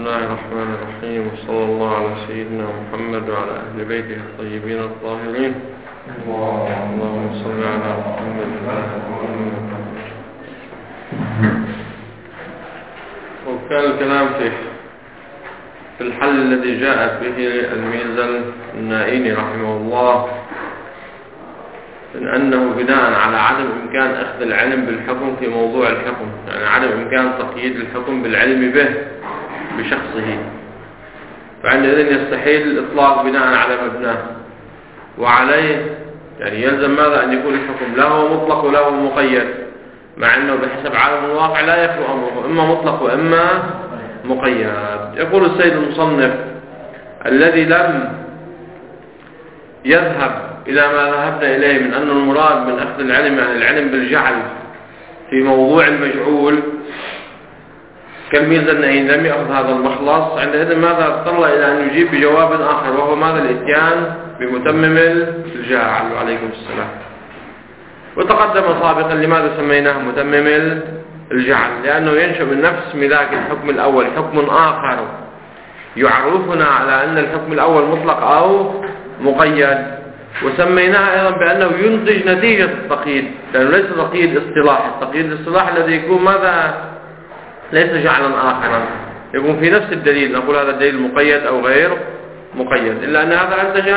الله الرحمن الرحيم، وصلى الله على سيدنا محمد وعلى أهل بيته الطيبين الطاهرين. اللهم صل على محمد وعلى محمد. وكان الكلام في الحل الذي جاءت به الميزل النائيني رحمه الله، من أنه بناء على عدم إمكان أخذ العلم بالحكم في موضوع الحكم، يعني عدم إمكان تقييد الحكم بالعلم به بشخصه، فعندئذ يستحيل الإطلاق بناء على مبناه، وعليه يعني يلزم ماذا؟ أن يكون الحكم له مطلق وله مقيد، مع أنه بحسب عالم الواقع لا يخلو أمره إما مطلق وإما مقيد. يقول السيد المصنف: الذي لم يذهب إلى ما ذهبنا إليه من أن المراد من أخذ العلم يعني العلم بالجعل في موضوع المجعول كالميزة النائين، لم يأخذ هذا المخلص، عندئذ ماذا اضطر إلى أن يجيب بجواب آخر، وهو ماذا؟ الإتيان بمتمم الجاعل عليكم السلام. وتقدم سابقا لماذا سميناه متمم الجعل، لأنه ينشأ من نفس ملاك الحكم الأول حكم آخر يعرفنا على أن الحكم الأول مطلق أو مقيد، وسميناه أيضا بأنه ينتج نتيجة التقييد، لأنه ليس تقييد اصطلاحي. التقييد الاصطلاحي الذي يكون ماذا؟ ليس جعلا آخرا، يكون في نفس الدليل، نقول هذا الدليل مقيد أو غير مقيد، إلا أن هذا أنتج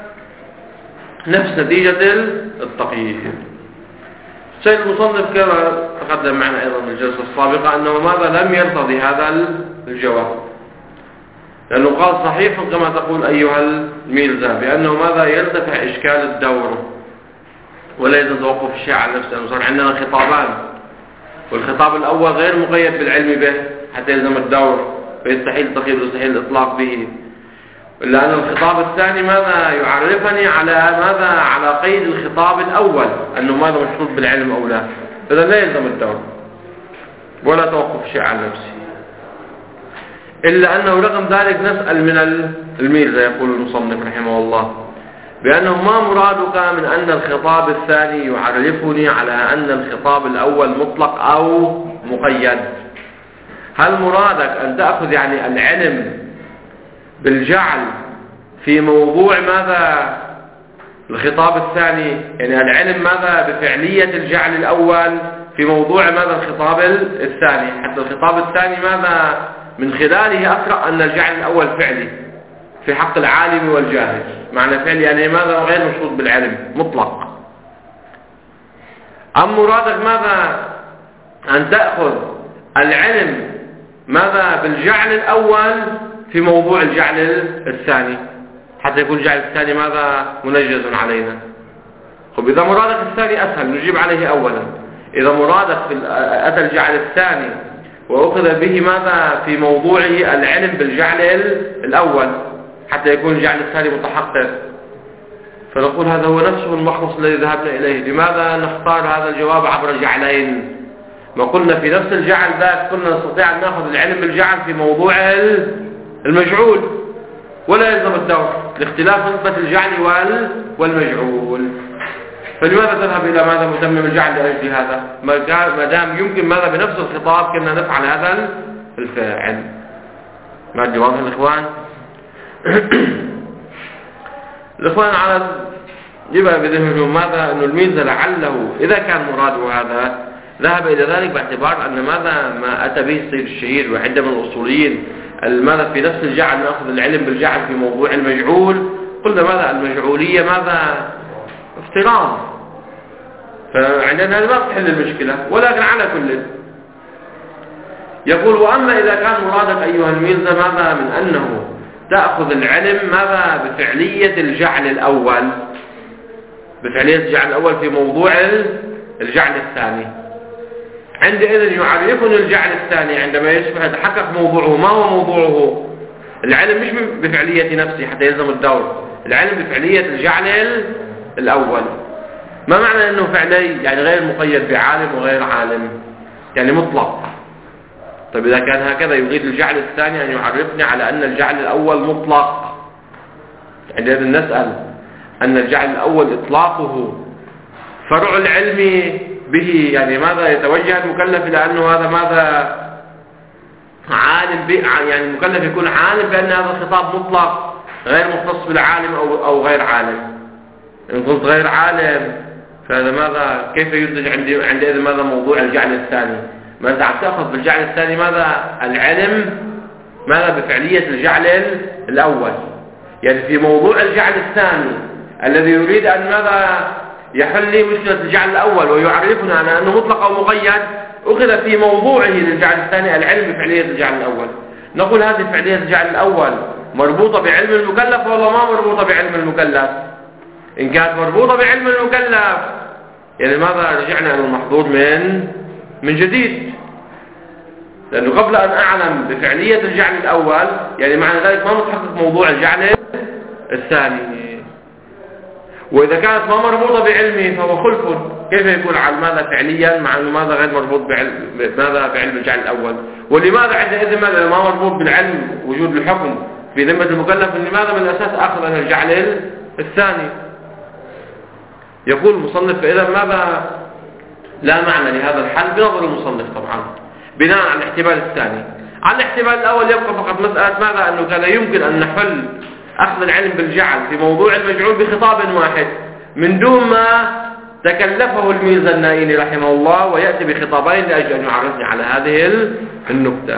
نفس نتيجة التقييد. السيد المصنف كما تقدم معنا أيضا في الجلسة السابقة أنه ماذا؟ لم يرتضي هذا الجواب، لأنه قال صحيح كما تقول أيها الميلزا بأنه ماذا؟ يرتفع إشكال الدور ولا يتوقف الشيء على نفسه، أنه صار عندنا خطابان، والخطاب الأول غير مقيد بالعلم به حتى يلزم الدور، فيستحيل تقييد ويستحيل الإطلاق به، إلا أن الخطاب الثاني ماذا؟ يعرفني على ماذا؟ على قيد الخطاب الأول، أنه ماذا؟ مشروط بالعلم أو لا، فإذا لا يلزم الدور ولا توقف الشيء على نفسه. إلا أنه رغم ذلك نسأل من الميزة، يقول المصنف رحمه الله، بأنه ما مرادك من أن الخطاب الثاني يعرفني على أن الخطاب الأول مطلق أو مقيد؟ هل مرادك أن تأخذ يعني العلم بالجعل في موضوع ماذا؟ الخطاب الثاني، يعني العلم ماذا؟ بفعلية الجعل الأول في موضوع ماذا؟ الخطاب الثاني، حتى الخطاب الثاني ماذا؟ من خلاله أقرأ أن الجعل الأول فعلي في حق العالم والجاهل، معنى فعلي يعني ماذا؟ غير مشروط بالعلم مطلق. أم مرادك ماذا؟ أن تأخذ العلم ماذا؟ بالجعل الأول في موضوع الجعل الثاني حتى يكون الجعل الثاني ماذا؟ منجز علينا. طب إذا مرادك الثاني أسهل نجيب عليه أولا، إذا مرادك أتى الجعل الثاني وأخذ به ماذا؟ في موضوعه العلم بالجعل الأول حتى يكون الجعل الثاني متحقق، فنقول هذا هو نفسه المخلص الذي ذهبنا إليه. لماذا نختار هذا الجواب عبر جعلين؟ ما قلنا في نفس الجعل ذاك كنا نستطيع أن نأخذ العلم بالجعل في موضوع المجعول ولا يلزم الدور لاختلاف نسبة الجعل والمجعول، فلماذا تذهب إلى ماذا؟ متمم الجعل لأجل هذا، ما دام يمكن ماذا؟ بنفس الخطاب كنا نفعل هذا الفاعل. ما الجواب يا الإخوان؟ الإخوان على يبقى بذهنهم ماذا؟ أنه الميزة لعله إذا كان مراده هذا ذهب إلى ذلك باعتبار أن ماذا؟ ما أتى به السيد الشهير وعدة من الأصوليين ماذا؟ في نفس الجعل نأخذ العلم بالجعل في موضوع المجعول، قلنا ماذا؟ المجعولية ماذا؟ افتراض، فعندنا هذا ما تحل المشكلة، ولكن على كل يقول: وأما إذا كان مرادك أيها الميزة ماذا؟ من أنه تأخذ العلم ماذا؟ بفعلية الجعل الأول، بفعلية الجعل الأول في موضوع الجعل الثاني، عندئذ يعرفني الجعل الثاني عندما يتحقق موضوعه. ما هو موضوعه؟ العلم مش بفعلية نفسه حتى يلزم الدور، العلم بفعلية الجعل الأول. ما معنى أنه فعلي؟ يعني غير مقيد بعالم وغير عالم، يعني مطلق. طيب إذا كان هكذا يريد الجعل الثاني أن يعرفني على أن الجعل الأول مطلق، عندئذ نسأل أن الجعل الأول إطلاقه فرع العلم به، يعني ماذا؟ يتوجه المكلف إلى أنه هذا ماذا؟ عالم يعني المكلف يكون عالم بأن هذا الخطاب مطلق غير مختص بالعالم أو غير عالم. إن قلت غير عالم فهذا ماذا كيف ينتج عندئذ ماذا موضوع الجعل الثاني؟ ماذا عم تأخذ بالجعل الثاني ماذا العلم ماذا بفعلية الجعل الأول؟ يعني في موضوع الجعل الثاني الذي يريد أن ماذا يحل لي مشكلة الجعل الأول ويعرفنا أنه مطلق أو مقيد، أخذ في موضوعه للجعل الثاني العلم بفعلية الجعل الأول. نقول هذه فعلية الجعل الأول مربوطة بعلم المكلف ولا ما مربوطة بعلم المكلف؟ إن كانت مربوطة بعلم المكلف يعني ماذا رجعنا إلى المحظور من جديد، لأنه قبل أن أعلم بفعلية الجعل الأول يعني معنى ذلك ما متحقق موضوع الجعل الثاني. وإذا كانت ما مربوطة بعلمي فهو خلف، كيف يكون على ماذا فعليا مع أنه ماذا غير مربوط بعلم الجعل الأول؟ ولماذا عندئذ ماذا ما مربوط بالعلم وجود الحكم في ذمة المكلف؟ لماذا من الأساس أخذ أن الجعل الثاني؟ يقول المصنف فإذا ماذا لا معنى لهذا الحل بنظر المصنف طبعا بناء على الاحتمال الثاني. على الاحتمال الأول يبقى فقط مسألة ماذا أنه كان يمكن أن نحل أخذ العلم بالجعل في موضوع المجعول بخطاب واحد من دون ما تكلفه الميزانيين رحمه الله ويأتي بخطابين لأجل أن يعرفني على هذه النكتة.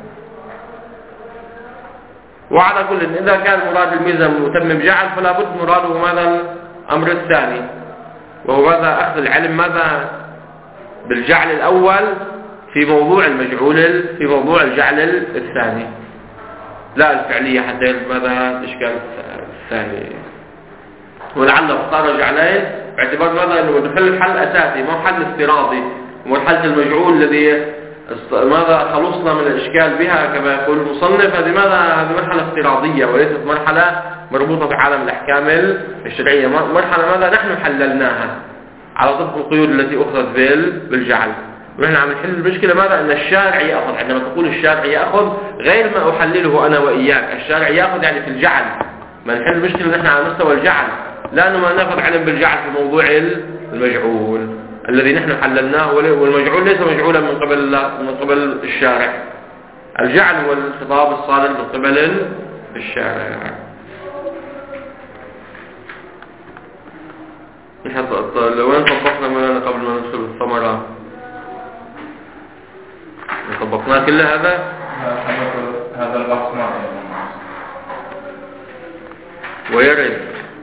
وعلى كل إذا كان مراد الميزان متمم جعل فلا بد مراده ماذا الأمر الثاني، وهو ماذا أخذ العلم ماذا بالجعل الأول في موضوع المجعول في موضوع الجعل الثاني، لا الفعلية حتى ماذا الإشكال الثاني. ولعله اختار جعلين باعتبار ماذا أنه نحل حل أساسي ما حل افتراضي، مرحلة المجعول الذي ماذا خلصنا من الإشكال بها كما يقول المصنف هذه مرحلة افتراضية وليست مرحلة مربوطة بعالم الأحكام الشرعية، مرحلة ماذا نحن حللناها على طبق القيود التي أخذت بالجعل. ونحن عم نحل المشكلة ماذا أن الشارع يأخذ، عندما تقول الشارع يأخذ غير ما أحلله أنا وإياك، الشارع يأخذ يعني في الجعل، ما نحل المشكلة نحن على مستوى الجعل، لأنه ما نأخذ علم بالجعل في موضوع المجعول الذي نحن حللناه، والمجعول ليس مجعولا من قبل الشارع، الجعل هو الخطاب الصادر من قبل الشارع. لو وين طبقنا مولانا قبل ما ندخل الثمرة؟ طبقنا كل هذا البحث معه ويرد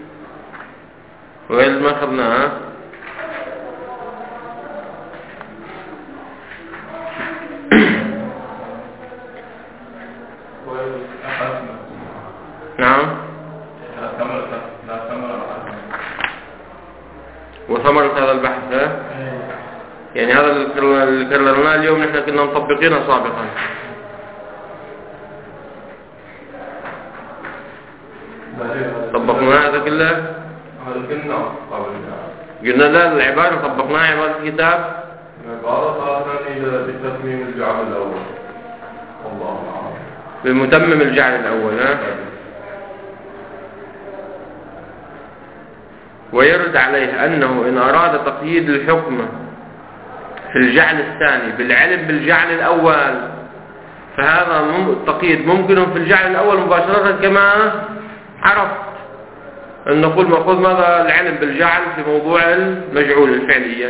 ما أخذناه. نعم وثمرة هذا البحث يعني هذا اللي كررناه اليوم نحن كنا مطبقينه سابقا. طبقنا هذا كله قلنا لا العبارة طبقناها عبارة الكتاب بتتميم الجعل الأول والله بمتمم الجعل الأول ويرد عليه أنه إن أراد تقييد الحكم في الجعل الثاني بالعلم بالجعل الأول فهذا التقييد ممكن في الجعل الأول مباشرة كما عرفت أن نقول مأخذ ماذا العلم بالجعل في موضوع المجعول الفعلية.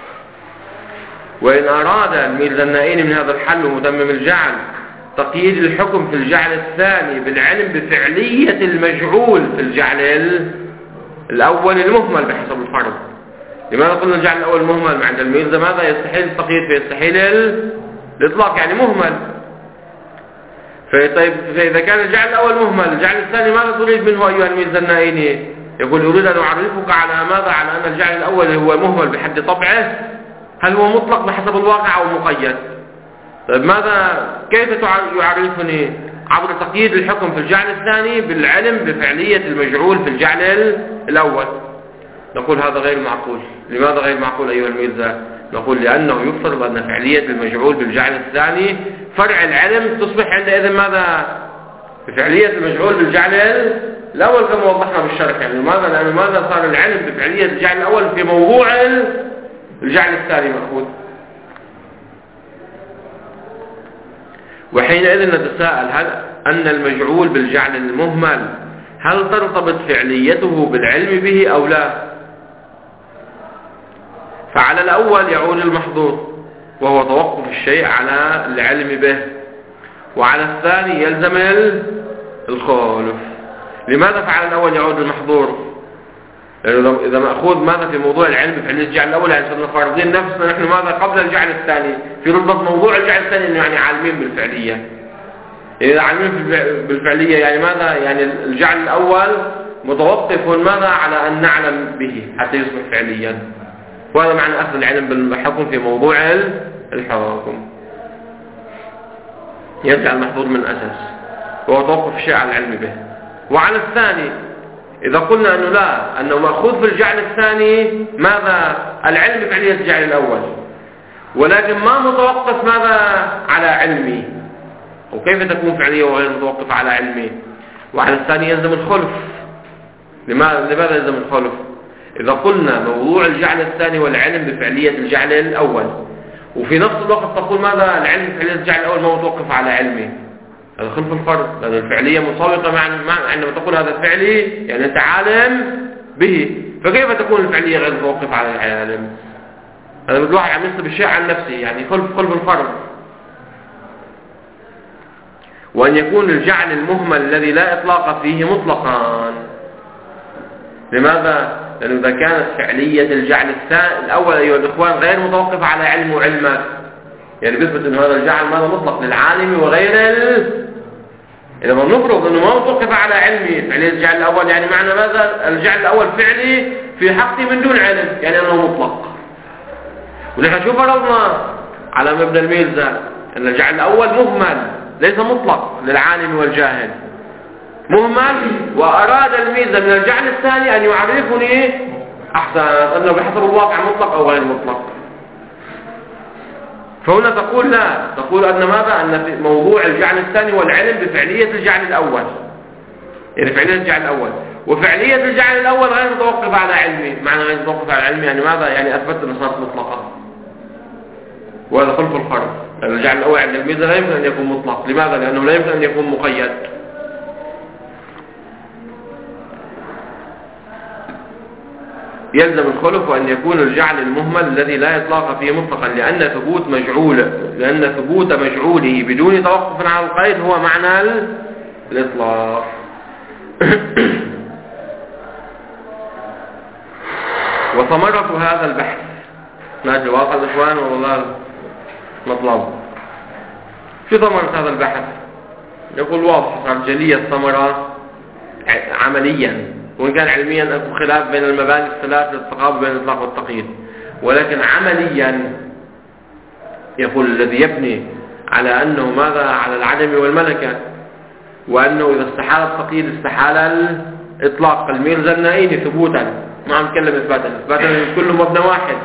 وإن أراد الميزانيين من هذا الحل ومتمم الجعل تقييد الحكم في الجعل الثاني بالعلم بفعلية المجعول في الجعل الأول المهمل بحسب الفرض. لماذا قلنا الجعل الأول مهمل؟ عند الميزة ماذا يستحيل التقييد فيستحيل الإطلاق يعني مهمل. طيب فإذا كان الجعل الأول مهمل الجعل الثاني ماذا تريد منه أيها الميزانيين؟ يقول أريد أن أعرفك على ماذا؟ على أن الجعل الأول هو مهمل بحد طبعه، هل هو مطلق بحسب الواقع أو مقيد؟ طيب ماذا كيف يعرفني؟ عبر تقييد الحكم في الجعل الثاني بالعلم بفعلية المجعول في الجعل الأول. نقول هذا غير معقول. لماذا غير معقول أيها الميزة؟ نقول لأنه يفترض أن فعلية المجعول بالجعل الثاني فرع العلم تصبح عندئذ ماذا؟ بفعلية المجعول بالجعل الأول كما وضحنا بالشرح. يعني ماذا؟ لأنه ماذا صار العلم بفعلية الجعل الأول في موضوع الجعل الثاني مأخوذ. وحينئذ نتساءل هل أن المجعول بالجعل المهمل هل ترتبط فعليته بالعلم به أو لا؟ فعلى الأول يعود المحظور وهو توقف الشيء على العلم به، وعلى الثاني يلزم الخالف. لماذا فعلى الأول يعود المحظور؟ لأنه إذا مأخوذ ماذا في موضوع العلم بفعلية الجعل الأول، يعني صرنا فارضين نفسنا نحن ماذا قبل الجعل الثاني في رتبة موضوع الجعل الثاني، إنه يعني عالمين بالفعلية. إذا عالمين بالفعلية يعني ماذا؟ يعني الجعل الأول متوقف ماذا على أن نعلم به حتى يصبح فعليا، وهذا معنى أخذ العلم بالحكم في موضوع الحكم. يرجع المحظور من أساس وهو توقف الشيء على العلم به. وعلى الثاني إذا قلنا أنه لا، أنه مأخوذ في الجعل الثاني ماذا؟ العلم بفعلية الجعل الأول، ولكن ما متوقف ماذا؟ على علمي. وكيف تكون فعلية وغير متوقفة على علمي؟ وعلى الثاني يلزم الخلف. لماذا يلزم الخلف؟ إذا قلنا موضوع الجعل الثاني والعلم بفعلية الجعل الأول، وفي نفس الوقت تقول ماذا؟ العلم بفعلية الجعل الأول ما متوقف على علمي، هذا خلف الفرد، لأن الفعلية مسابقة عندما تقول هذا فعلي يعني أنت عالم به، فكيف تكون الفعلية غير متوقفة على العلم؟ هذا الواحد عم يسلب الشيء عن نفسه، يعني خلف الفرد. وأن يكون الجعل المهمل الذي لا إطلاق فيه مطلقا. لماذا؟ لأنه إذا كانت فعلية الجعل الأول أيها الإخوان غير متوقفة على علم وعلمك، يعني بيثبت أن هذا الجعل ماذا؟ مطلق للعالم وغير إذا ما نفرض أنه ما متوقف على علمي فعلية الجعل الأول، يعني معنى ماذا؟ الجعل الأول فعلي في حقي من دون علم، يعني أنه مطلق. ونحن شو فرضنا على مبنى الميلزا؟ أن الجعل الأول مهمل ليس مطلق للعالم والجاهل، مهمل، وأراد الميزة من الجعل الثاني أن يعرفني أحسن أنه بحسب الواقع مطلق أو غير مطلق. فهنا تقول لا، تقول أن ماذا؟ أن في موضوع الجعل الثاني والعلم بفعلية الجعل الأول، يعني فعلية الجعل الأول، وفعلية الجعل الأول غير متوقفة على علمي. معنى غير متوقفة على علمي يعني ماذا؟ يعني أثبت أن صارت مطلقة، وهذا خلف الفرض. الجعل الأول عند الميزة لا يمكن أن يكون مطلق. لماذا؟ لأنه لا يمكن أن يكون مقيد. يلزم الخلف وأن يكون الجعل المهمل الذي لا إطلاق فيه مطلقا، لأن ثبوت مجعوله بدون توقف على القيد هو معنى الإطلاق. وثمرة هذا البحث ماذا واقع الإخوان والله مطلب. شو ثمرة هذا البحث؟ يقول واضح صار جلية الثمرة عمليا، وإن كان علميا أكو خلاف بين المباني الثلاث للتقابل بين الإطلاق والتقييد، ولكن عمليا يقول الذي يبني على أنه ماذا؟ على العدم والملكة، وأنه إذا استحال التقييد استحال الإطلاق. الميرزا النائيني ثبوتا، ما عم نتكلم إثباتا كله مبنى واحد.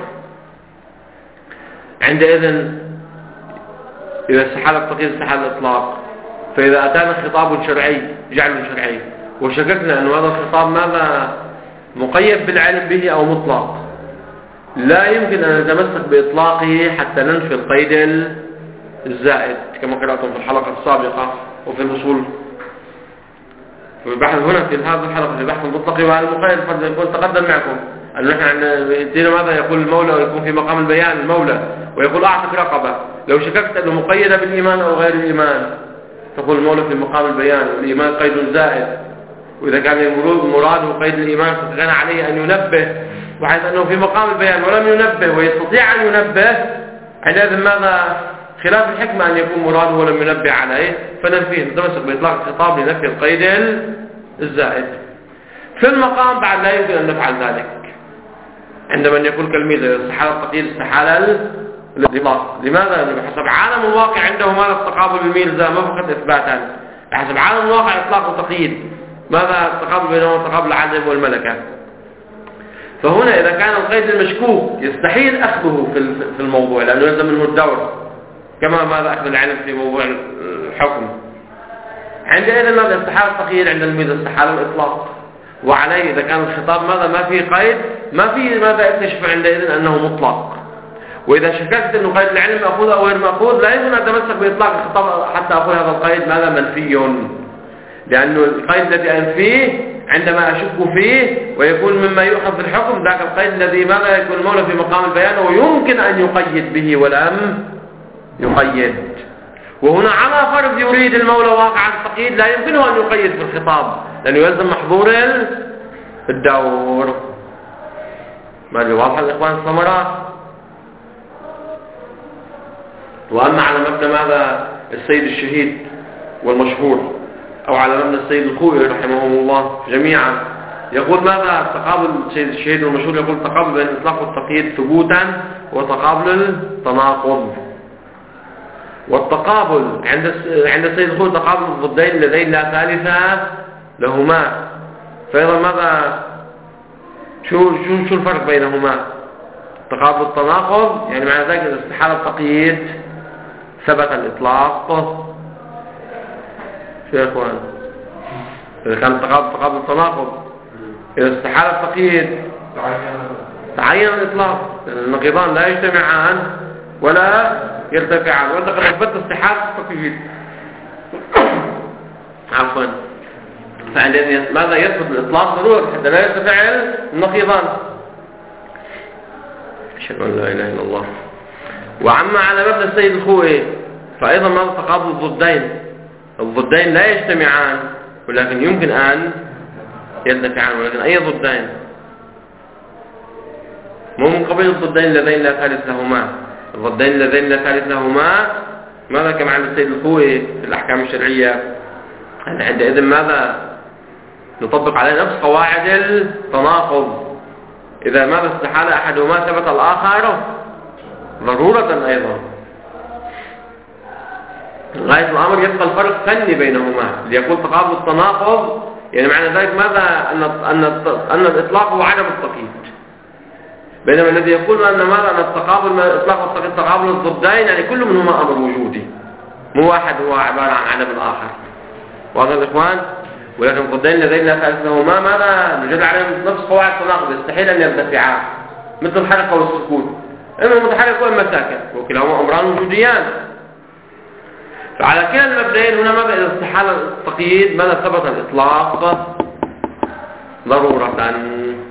عندئذ إذا استحال التقييد استحال الإطلاق، فإذا أتانا خطاب شرعي جعل شرعي وشككنا أن هذا الخطاب ماذا؟ مقيد بالعلم به أو مطلق، لا يمكن أن نتمسك بإطلاقه حتى ننفي القيد الزائد كما قرأتم في الحلقة السابقة وفي الوصول في البحث هنا في هذه الحلقة في البحث المطلق وعلى المقيد. فرض يكون تقدم معكم أن نحن يأتينا ماذا؟ يقول المولى ويكون في مقام البيان المولى ويقول أعتق رقبة، لو شككت أنه مقيدة بالإيمان أو غير الإيمان تقول المولى في مقام البيان والإيمان قيد زائد، وإذا كان مراده قيد الإيمان فكان عليه أن ينبه، وحيث أنه في مقام البيان ولم ينبه ويستطيع أن ينبه، حينئذ ماذا؟ خلاف الحكمة أن يكون مراده ولم ينبه عليه، فننفيه نتمسك بإطلاق الخطاب لنفي القيد الزائد. في المقام بعد لا يمكن أن نفعل ذلك عندما يقول كالميزة استحال التقييد استحال الإطلاق. لماذا؟ لأنه بحسب عالم الواقع عنده ماذا؟ التقابل بالميزة ما فقط إثباتا، بحسب عالم الواقع إطلاق وتقييد ماذا؟ التقابل بينهما تقابل العدم والملكة. فهنا إذا كان القيد المشكوك يستحيل أخذه في الموضوع لأنه يلزم منه الدور، كما ماذا أخذ العلم في موضوع الحكم. عندئذ ماذا؟ استحال التقييد عند الميزة استحال الإطلاق، وعليه إذا كان الخطاب ماذا؟ ما فيه قيد، ما فيه ماذا؟ يكتشف عندئذ أنه مطلق. وإذا شككت أنه قيد العلم مأخوذ أو غير مأخوذ لا يمكن أن أتمسك بإطلاق الخطاب حتى أقول هذا القيد ماذا منفي، لأنه القيد الذي أنفيه عندما أشك فيه ويكون مما يؤخذ في الحكم ذاك القيد الذي ماذا يكون المولى في مقام البيان ويمكن أن يقيد به ولم يقيد. وهنا على فرض يريد المولى واقع التقييد لا يمكنه أن يقيد في الخطاب لأنه يلزم محظور الدور. ما اللي واضح الإخوان الثمرات؟ وأما على مبنى ماذا السيد الشهيد والمشهور أو على مبنى السيد الخوئي رحمهم الله جميعا يقول ماذا تقابل السيد الشهيد والمشهور يقول تقابل بين الإطلاق والتقييد ثبوتا وتقابل التناقض. والتقابل عند السيد الخوئي تقابل الضدين اللذين لا ثالث لهما. فإذا ماذا شو الفرق بينهما؟ تقابل التناقض يعني معنى ذلك إذا استحال التقييد ثبت الإطلاق. شو يا إخوان؟ إذا كان تقابل التناقض إذا استحال التقييد تعين الإطلاق. النقيضان لا يجتمعان ولا يرتفعان وأنت قد أثبت استحال التقييد. عفوا. فعندما ماذا يثبت الإطلاق ضروري حتى لا يرتفع النقيضان. أشهد أن لا إله إلا الله. وعما على مبنى السيد الخوئي فأيضا ماذا تقابل الضدين لا يجتمعان ولكن يمكن أن يرتفعان. ولكن أي ضدين؟ مو من قبيل الضدين اللذين لا ثالث لهما. الضدين اللذين لا ثالث لهما ماذا كما عند السيد الخوئي في الأحكام الشرعية عندئذ ماذا نطبق عليه نفس قواعد التناقض. إذا ماذا استحال أحدهما ثبت الآخر ضرورة أيضا. غاية الأمر يبقى الفرق فني بينهما ليقول تقابل التناقض يعني معنى ذلك ماذا أن الإطلاق هو عدم التقييد بينما الذي يقول أن ماذا أن التقابل الإطلاق والتقييد تقابل الضدين يعني كل منهما أمر وجودي مو واحد هو عبارة عن عدم الآخر. واضح الإخوان؟ ولكن الضدين اللذين لا ثالث لهما ماذا نجد عليهم نفس قواعد التناقض يستحيل أن يرتفعا مثل الحركة والسكون إما متحرك وإما ساكن وكلاهما أمران وجوديان. فعلى كلا المبدئين هنا ماذا إذا استحال التقييد ماذا ثبت الإطلاق ضرورة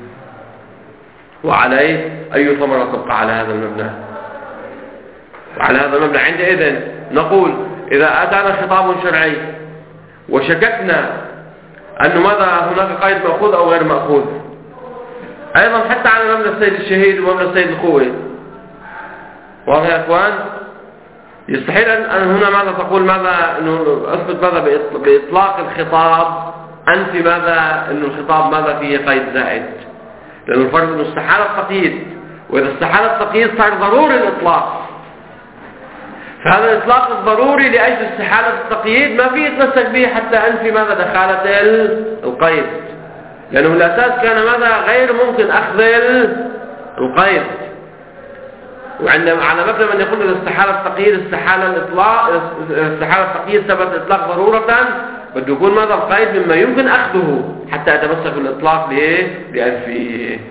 وعليه أي ثمرة تبقى على هذا المبنى. وعلى هذا المبنى عندئذ نقول إذا أتانا خطاب شرعي وشككنا أنه ماذا هناك قيد مأخوذ أو غير مأخوذ أيضا حتى على مبنى السيد الشهيد ومبنى السيد الخوئي. واضح يا إخوان؟ يستحيل أن هنا ماذا تقول ماذا أنه أثبت ماذا بإطلاق الخطاب أنت ماذا أنه الخطاب ماذا فيه قيد زائد لأن الفرق أنه استحال التقييد وإذا استحال التقييد صار ضروري الإطلاق. فهذا الإطلاق الضروري لأجل استحالة التقييد ما فيه يتمسك به حتى أنفي ماذا دخالة القيد لأنه الأساس كان ماذا غير ممكن أخذ القيد. وعندما على مبنى من يقول إذا استحال التقييد استحال التقييد ثبت الإطلاق ضرورة بده يكون ماذا القيد مما يمكن أخذه حتى يتمسك بالإطلاق لأنفيه.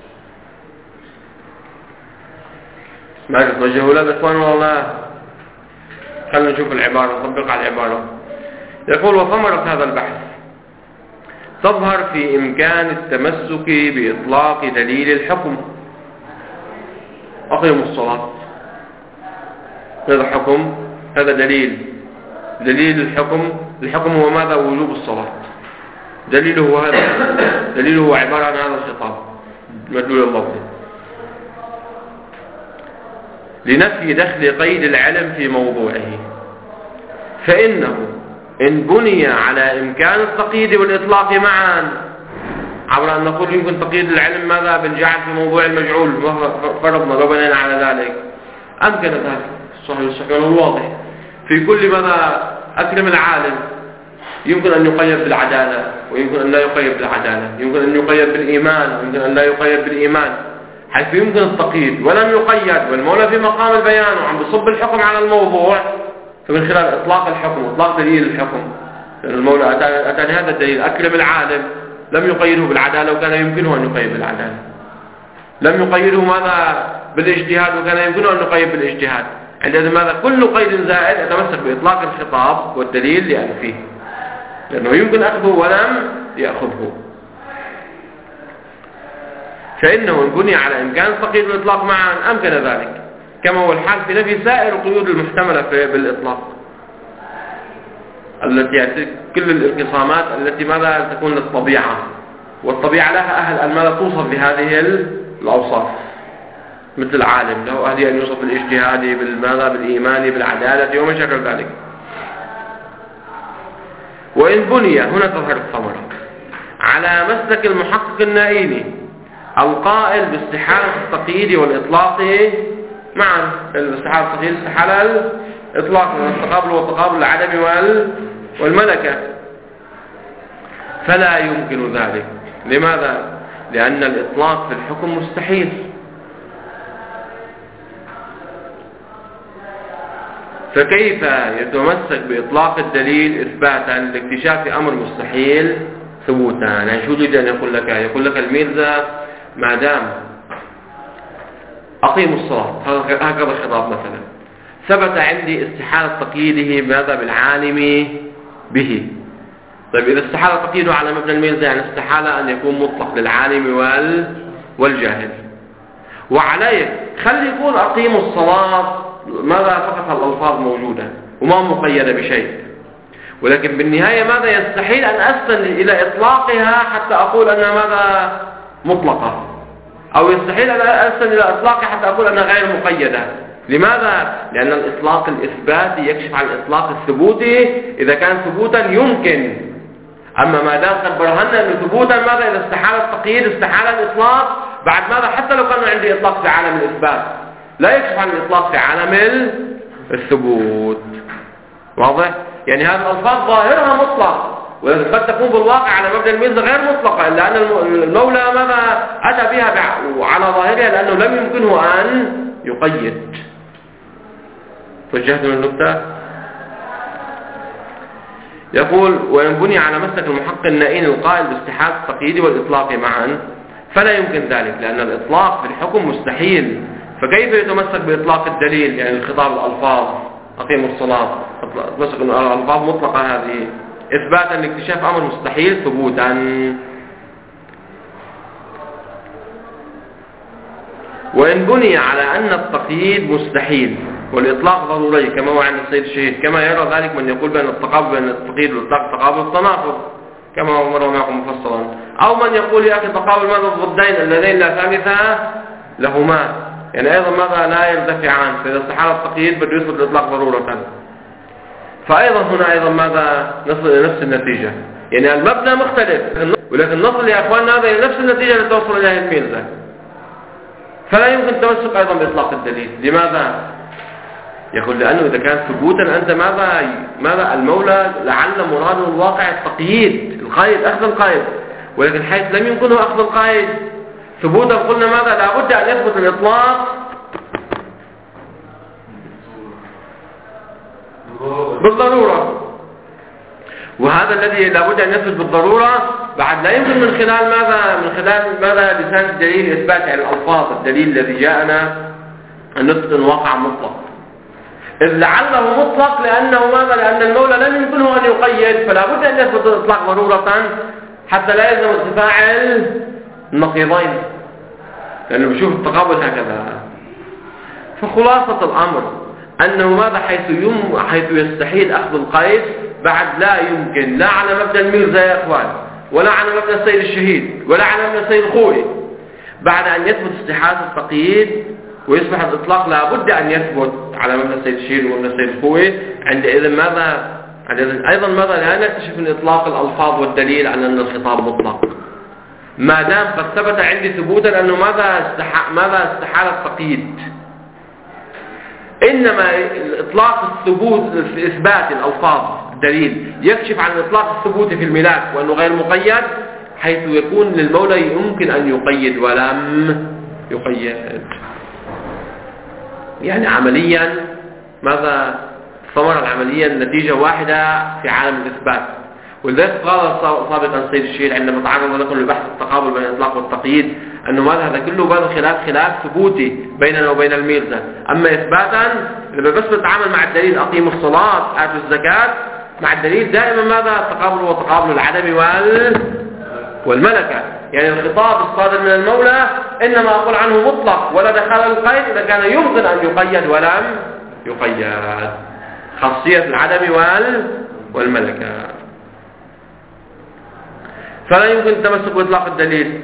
ما تتوجهوا لا بإخوان والله. خلنا نشوف العبارة نطبق على العبارة. يقول وثمرة هذا البحث تظهر في إمكان التمسك بإطلاق دليل الحكم. أقيموا الصلاة هذا حكم هذا دليل الحكم هو ماذا وجوب الصلاة دليله هو عبارة عن هذا الخطاب مدلول اللفظ لنفي دخل قيد العلم في موضوعه. فإنه إن بني على إمكان التقييد والإطلاق معا عبر أن نقول يمكن تقييد العلم ماذا بالجعل في موضوع المجعول فرضنا لو بنينا على ذلك أمكن ذلك الصحيح الواضح في كل ماذا أكرم العالم يمكن أن يقيد بالعدالة ويمكن أن لا يقيد بالعدالة يمكن أن يقيد بالإيمان ويمكن أن لا يقيد بالإيمان حيث يمكن التقييد ولم يقيد والمولى في مقام البيان وعم بصب الحكم على الموضوع فمن خلال إطلاق الحكم إطلاق دليل الحكم لأن المولى أتاني هذا الدليل أكرم العالم لم يقيده بالعدالة وكان يمكنه أن يقيد بالعدالة. لم يقيده ماذا بالاجتهاد، وكان يمكنه أن يقيد بالاجتهاد. عندئذ ماذا كل قيد زائد يتمسك بإطلاق الخطاب والدليل لأنفيه، لأنه يمكن أخذه ولم يأخذه. فإنه إن بني على إمكان التقييد والإطلاق معا أمكن ذلك، كما هو الحال في نفي سائر القيود المحتملة بالإطلاق التي كل الانقسامات التي ماذا تكون للطبيعة، والطبيعة لها أهل أن ماذا توصف بهذه الأوصاف، مثل العالم له أهل أن يوصف بالاجتهاد بالماذا بالإيمان بالعدالة وما شكل ذلك. وإن بني هنا تظهر الثمرة على مسلك المحقق النائيني القائل باستحالة التقييد والإطلاق معا، الاستحالة التقييد استحالة الإطلاق، والتقابل والتقابل العدم والملكة، فلا يمكن ذلك. لماذا؟ لأن الإطلاق في الحكم مستحيل، فكيف يتمسك بإطلاق الدليل إثباتا لاكتشاف أمر مستحيل ثبوتا؟ يعني شو يريد أن يقول لك؟ يقول لك الميرزا ما دام أقيم الصلاة، هكذا الخطاب مثلا، ثبت عندي استحالة تقييده ماذا بالعالم به. طيب إذا استحالة تقييده على مبنى الميرزا يعني استحالة أن يكون مطلق للعالم والجاهل، وعليه خلي يكون أقيم الصلاة ماذا فقط الألفاظ موجودة وما مقيدة بشيء، ولكن بالنهاية ماذا يستحيل أن أستند إلى إطلاقها حتى أقول أنها ماذا مطلقة، أو يستحيل أن أستند إلى إطلاقها حتى أقول أنها غير مقيدة. لماذا؟ لأن الإطلاق الإثباتي يكشف عن الإطلاق الثبوتي إذا كان ثبوتا يمكن، أما ما دام قد برهنا أنه ثبوتا ماذا إذا استحال التقييد استحال الإطلاق، بعد ماذا حتى لو كان عندي إطلاق في عالم الإثبات لا يكشف عن الإطلاق في عالم الثبوت. واضح؟ يعني هذه الألفاظ ظاهرها مطلق، ولكن قد تكون بالواقع على مبدأ الميرزا غير مطلقة، لأن المولى ماذا أتى بها على ظاهرها لأنه لم يمكنه أن يقيد. توجهت من النقطة؟ يقول وإن بني على مسلك المحقق النائين القائل باستحالة التقييد والإطلاق معا فلا يمكن ذلك، لأن الإطلاق في الحكم مستحيل، فكيف يتمسك بإطلاق الدليل يعني الخطاب الألفاظ أقيموا الصلاة، تمسك الألفاظ مطلقة هذه إثباتا لاكتشاف أمر مستحيل ثبوتا. وإن بني على أن التقييد مستحيل والإطلاق ضروري كما هو عند السيد الشهيد، كما يرى ذلك من يقول بأن التقابل بين التقييد والإطلاق تقابل التناقض كما هو مر معكم مفصلا، أو من يقول يا أخي تقابل ماذا الضدين اللذين لا ثالث لهما، يعني أيضا ماذا لا يندفعان، فإذا استحال التقييد بده يثبت الإطلاق ضرورة، فأيضا هنا أيضا ماذا نصل إلى نفس النتيجة، يعني المبنى مختلف ولكن نصل يا أخواننا هذا إلى نفس النتيجة التي توصل إليها الميرزا، فلا يمكن التمسك أيضا بإطلاق الدليل. لماذا؟ يقول لأنه إذا كان ثبوتا أنت ماذا المولى لعل مراده الواقع التقييد القيد أخذ القيد، ولكن حيث لم يمكنه أخذ القيد ثبوتا قلنا ماذا لابد أن يثبت الإطلاق بالضرورة، وهذا الذي لابد أن يثبت بالضرورة بعد لا يمكن من خلال ماذا لسان الدليل إثبات يعني الألفاظ الدليل الذي جاءنا أن نثبت الواقع مطلق، إذ لعله مطلق لأن المولى لم يمكنه أن يقيد، فلا بد أن يثبت الإطلاق ضرورة حتى لا يلزم ارتفاع النقيضين، لأنه بشوف التقابل هكذا. فخلاصة الأمر أنه ماذا حيث يستحيل أخذ القيد بعد لا يمكن لا على مبدأ الميرزا يا أخوان ولا على مبدأ السيد الشهيد ولا على مبدأ السيد الخوي، بعد أن يثبت استحالة التقييد ويصبح الإطلاق لابد أن يثبت على مبنى السيد الشهيد ومبنى السيد الخوي، عندئذ أيضا ماذا لا نكتشف من إطلاق الألفاظ والدليل على أن الخطاب مطلق، ما دام قد ثبت عندي ثبوتا أنه ماذا استحال التقييد، إنما الإطلاق الثبوت في إثبات الألفاظ الدليل يكشف عن الإطلاق الثبوتي في الملاك وأنه غير مقيد، حيث يكون للمولى يمكن أن يقيد ولم يقيد. يعني عمليا ماذا الثمرة العملية النتيجة واحدة في عالم الإثبات، ولذلك قال سابقا السيد الشهيد عندما تعرض لكم لبحث التقابل بين الإطلاق والتقييد أنه ماذا هذا كله هذا خلاف ثبوتي بيننا وبين الميرزا. أما إثباتا لما بس بتعامل مع الدليل أقيموا الصلاة آتوا الزكاة، مع الدليل دائما ماذا تقابل وتقابل العدم والملكة. يعني الخطاب الصادر من المولى إنما أقول عنه مطلق ولا دخل القيد إذا كان يمكن أن يقيد ولم يقيد، خاصية العدم والملكة. فلا يمكن التمسك بإطلاق الدليل.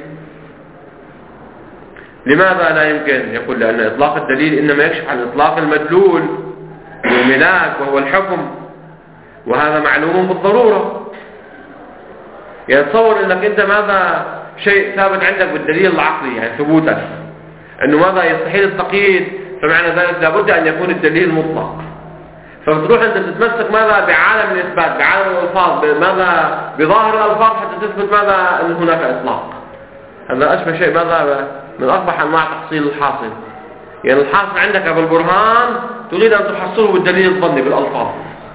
لماذا لا يمكن؟ يقول لأن إطلاق الدليل إنما يكشف عن إطلاق المدلول والملاك وهو الحكم، وهذا معلوم بالضرورة. يعني تصور أنك أنت ماذا شيء ثابت عندك بالدليل العقلي، يعني ثبوتا أنه ماذا يستحيل التقييد، فمعنى ذلك لابد أن يكون الدليل مطلق. فبتروح أنت تتمسك ماذا بعالم الإثبات، بعالم الألفاظ، ماذا بظاهر الألفاظ حتى تثبت ماذا أن هناك إطلاق. هذا أشبه شيء ماذا من أصبح أنواع تحصيل الحاصل. يعني الحاصل عندك بالبرهان تريد أن تحصله بالدليل الظني بالألفاظ.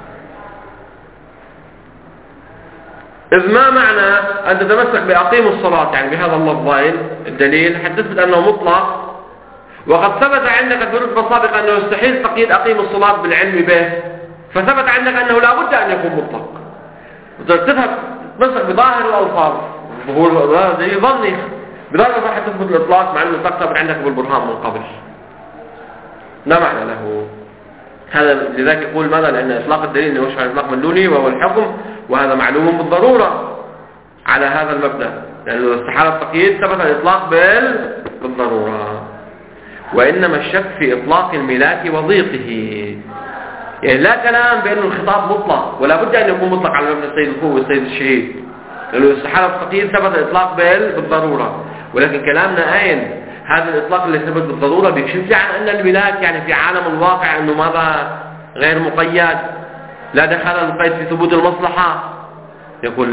إذ ما معنى أن تتمسك بأقيموا الصلاة يعني بهذا اللفظين الدليل حتى تثبت أنه مطلق، وقد ثبت عندك في الرتبة السابقة أنه يستحيل تقييد أقيموا الصلاة بالعلم به، فثبت عندك أنه لا بد أن يكون مطلق. تذهب تتمسك بظاهر الألفاظ هذا دليل ظني، بظاهر الألفاظ حتى تثبت الإطلاق مع أنه ثبت عندك بالبرهان من قبل. لا معنى له هذا. لذلك يقول ماذا؟ لأن إطلاق الدليل أنه يشعر إطلاق مدلولي وهو الحكم، وهذا معلوم بالضرورة على هذا المبدأ، لأنه استحالة التقييد ثبت الإطلاق بالضرورة. وإنما الشك في إطلاق الملاك وضيقه. يعني لا كلام بأنه الخطاب مطلق ولا بد أن يكون مطلق على مبنى السيد الخوف والسيد الشهيد، لأنه استحالة التقييد ثبت الإطلاق بالضرورة. ولكن كلامنا أين؟ هذا الإطلاق اللي ثبت بالضرورة بيكشف لي عن أن الملاك يعني في عالم الواقع أنه ماذا غير مقيد، لا دخل القيد في ثبوت المصلحة. يقول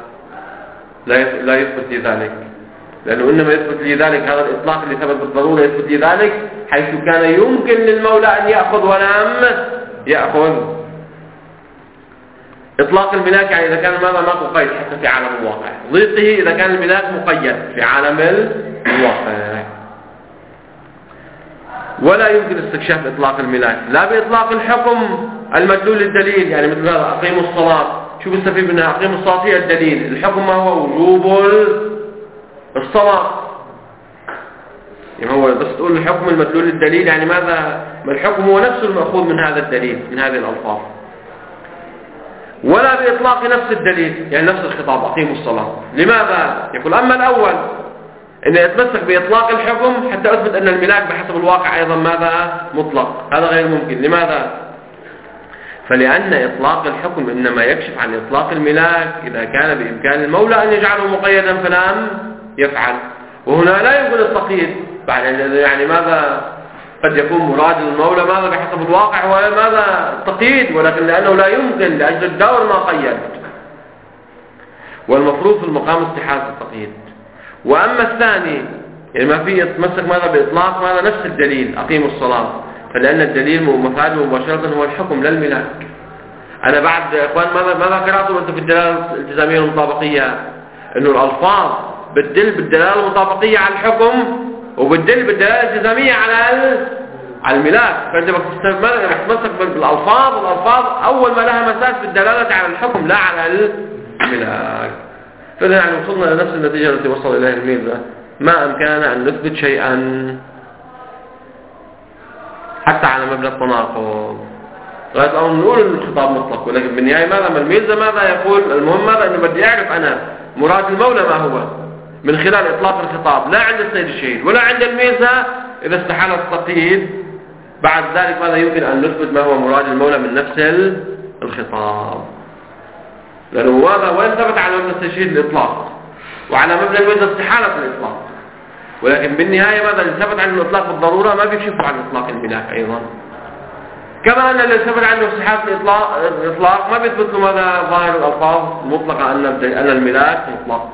لا يثبت لي ذلك، لأنه إنما يثبت لي ذلك هذا الإطلاق اللي ثبت بالضرورة يثبت لي ذلك حيث كان يمكن للمولى أن يأخذ ولم يأخذ. إطلاق الملاك يعني إذا كان ماذا ماكو قيد حتى في عالم الواقع، ضيقه إذا كان الملاك مقيد في عالم الواقع. ولا يمكن استكشاف إطلاق الملاك لا بإطلاق الحكم المدلول للدليل، يعني مثل هذا أقيموا الصلاة، شو بيستفيد منها؟ أقيموا الصلاة هي الدليل، الحكم ما هو؟ وجوب الصلاة. يعني هو بس تقول الحكم المدلول للدليل يعني ماذا؟ ما الحكم هو نفسه المأخوذ من هذا الدليل من هذه الألفاظ. ولا بإطلاق نفس الدليل يعني نفس الخطاب أقيموا الصلاة. لماذا؟ يقول أما الأول إن يتمسك بإطلاق الحكم حتى أثبت أن الملاك بحسب الواقع أيضا ماذا؟ مطلق، هذا غير ممكن. لماذا؟ فلأن إطلاق الحكم إنما يكشف عن إطلاق الملاك إذا كان بإمكان المولى أن يجعله مقيدا فلم يفعل، وهنا لا يمكن التقييد بعد يعني ماذا؟ قد يكون مراد المولى ماذا بحسب الواقع هو ماذا؟ التقييد، ولكن لأنه لا يمكن لأجل الدور ما قيد، والمفروض في المقام استحالة التقييد. وأما الثاني يعني ما في يتمسك ماذا؟ بإطلاق ماذا؟ نفس الدليل أقيموا الصلاة، فلأن الدليل مفاده مباشرة هو الحكم لا الملاك. أنا بعد يا إخوان ماذا قرأتم أنت في الدلالة الالتزامية المطابقية؟ إنه الألفاظ بتدل بالدلالة المطابقية على الحكم وبتدل بالدلالة الالتزامية على الملاك. فأنت بتتمسك بالألفاظ، الألفاظ أول ما لها مساس في الدلالة على الحكم لا على الملاك. فإذا يعني وصلنا إلى نفس النتيجة التي وصل إليها الميرزا، ما أمكننا أن نثبت شيئا حتى على مبنى التناقض. لغاية الآن نقول إن الخطاب مطلق، ولكن بالنهاية ماذا؟ ما الميرزا ماذا يقول؟ المهم ماذا؟ إنه بدي أعرف أنا مراد المولى ما هو من خلال إطلاق الخطاب، لا عند السيد الشهيد ولا عند الميرزا. إذا استحال التقييد بعد ذلك ماذا يمكن أن نثبت ما هو مراد المولى من نفس الخطاب، لأنه هذا وين ثبت على مبنى السيد الشهيد الإطلاق، وعلى مبنى الميرزا استحالة الإطلاق. ولكن بالنهاية ماذا؟ اللي ثبت عنه الإطلاق بالضرورة ما بيكشفوا عن إطلاق الملاك أيضا، كما أن اللي ثبت عنه استحالة الإطلاق ما بيثبت له ماذا؟ ظاهر الألفاظ المطلقة أن الملاك مطلق.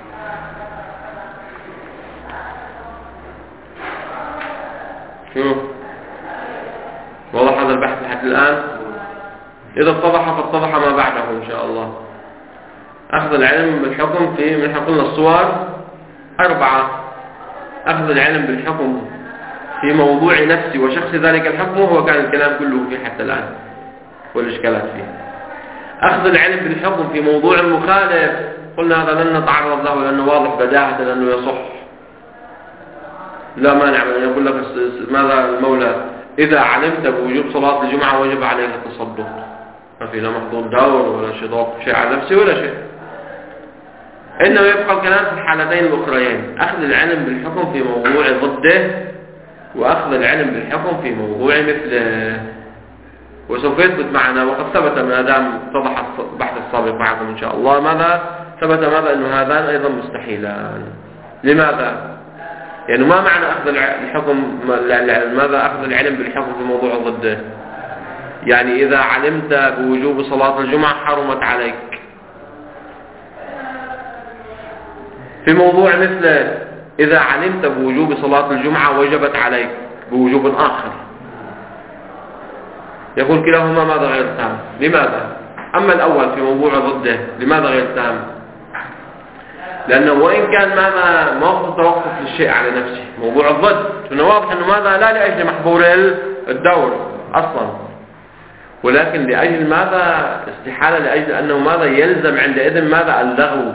شو؟ واضح هذا البحث لحد الآن؟ إذا اتضح فاتضح ما بعده إن شاء الله. أخذ العلم بالحكم في من قلنا الصور 4 أخذ العلم بالحكم في موضوع نفسي وشخص ذلك الحكم، هو كان الكلام كله فيه حتى الآن والإشكالات فيه. أخذ العلم بالحكم في موضوع مخالف، قلنا هذا لن نتعرض له لأنه واضح بداهة لأنه يصح، لا مانع من أن يقول لك ماذا المولى إذا علمت بوجوب صلاة الجمعة وجب عليك التصدق، ما في لا محظور دور ولا شيء على نفسي ولا شيء، إنه يبقى الكلام في الحالتين الأخريين، أخذ العلم بالحكم في موضوع ضده وأخذ العلم بالحكم في موضوع مثله. وسوف يثبت معنا وقد ثبت ما دام اتضح البحث السابق معكم إن شاء الله ماذا ثبت ماذا أنه هذان أيضا مستحيلان. لماذا؟ يعني ما معنى أخذ الحكم ماذا أخذ العلم بالحكم في موضوع ضده؟ يعني إذا علمت بوجوب صلاة الجمعة حرمت عليك، في موضوع مثل إذا علمت بوجوب صلاة الجمعة وجبت عليك بوجوب آخر، يقول كلاهما ماذا غير تام. لماذا؟ أما الأول في موضوع ضده لماذا غير تام؟ لأنه وإن كان ماذا موقف توقف للشيء على نفسه موضوع الضد، فإنه واضح أنه ماذا لا لأجل محظور الدور أصلا، ولكن لأجل ماذا استحالة، لأجل أنه ماذا يلزم عندئذ ماذا اللغو،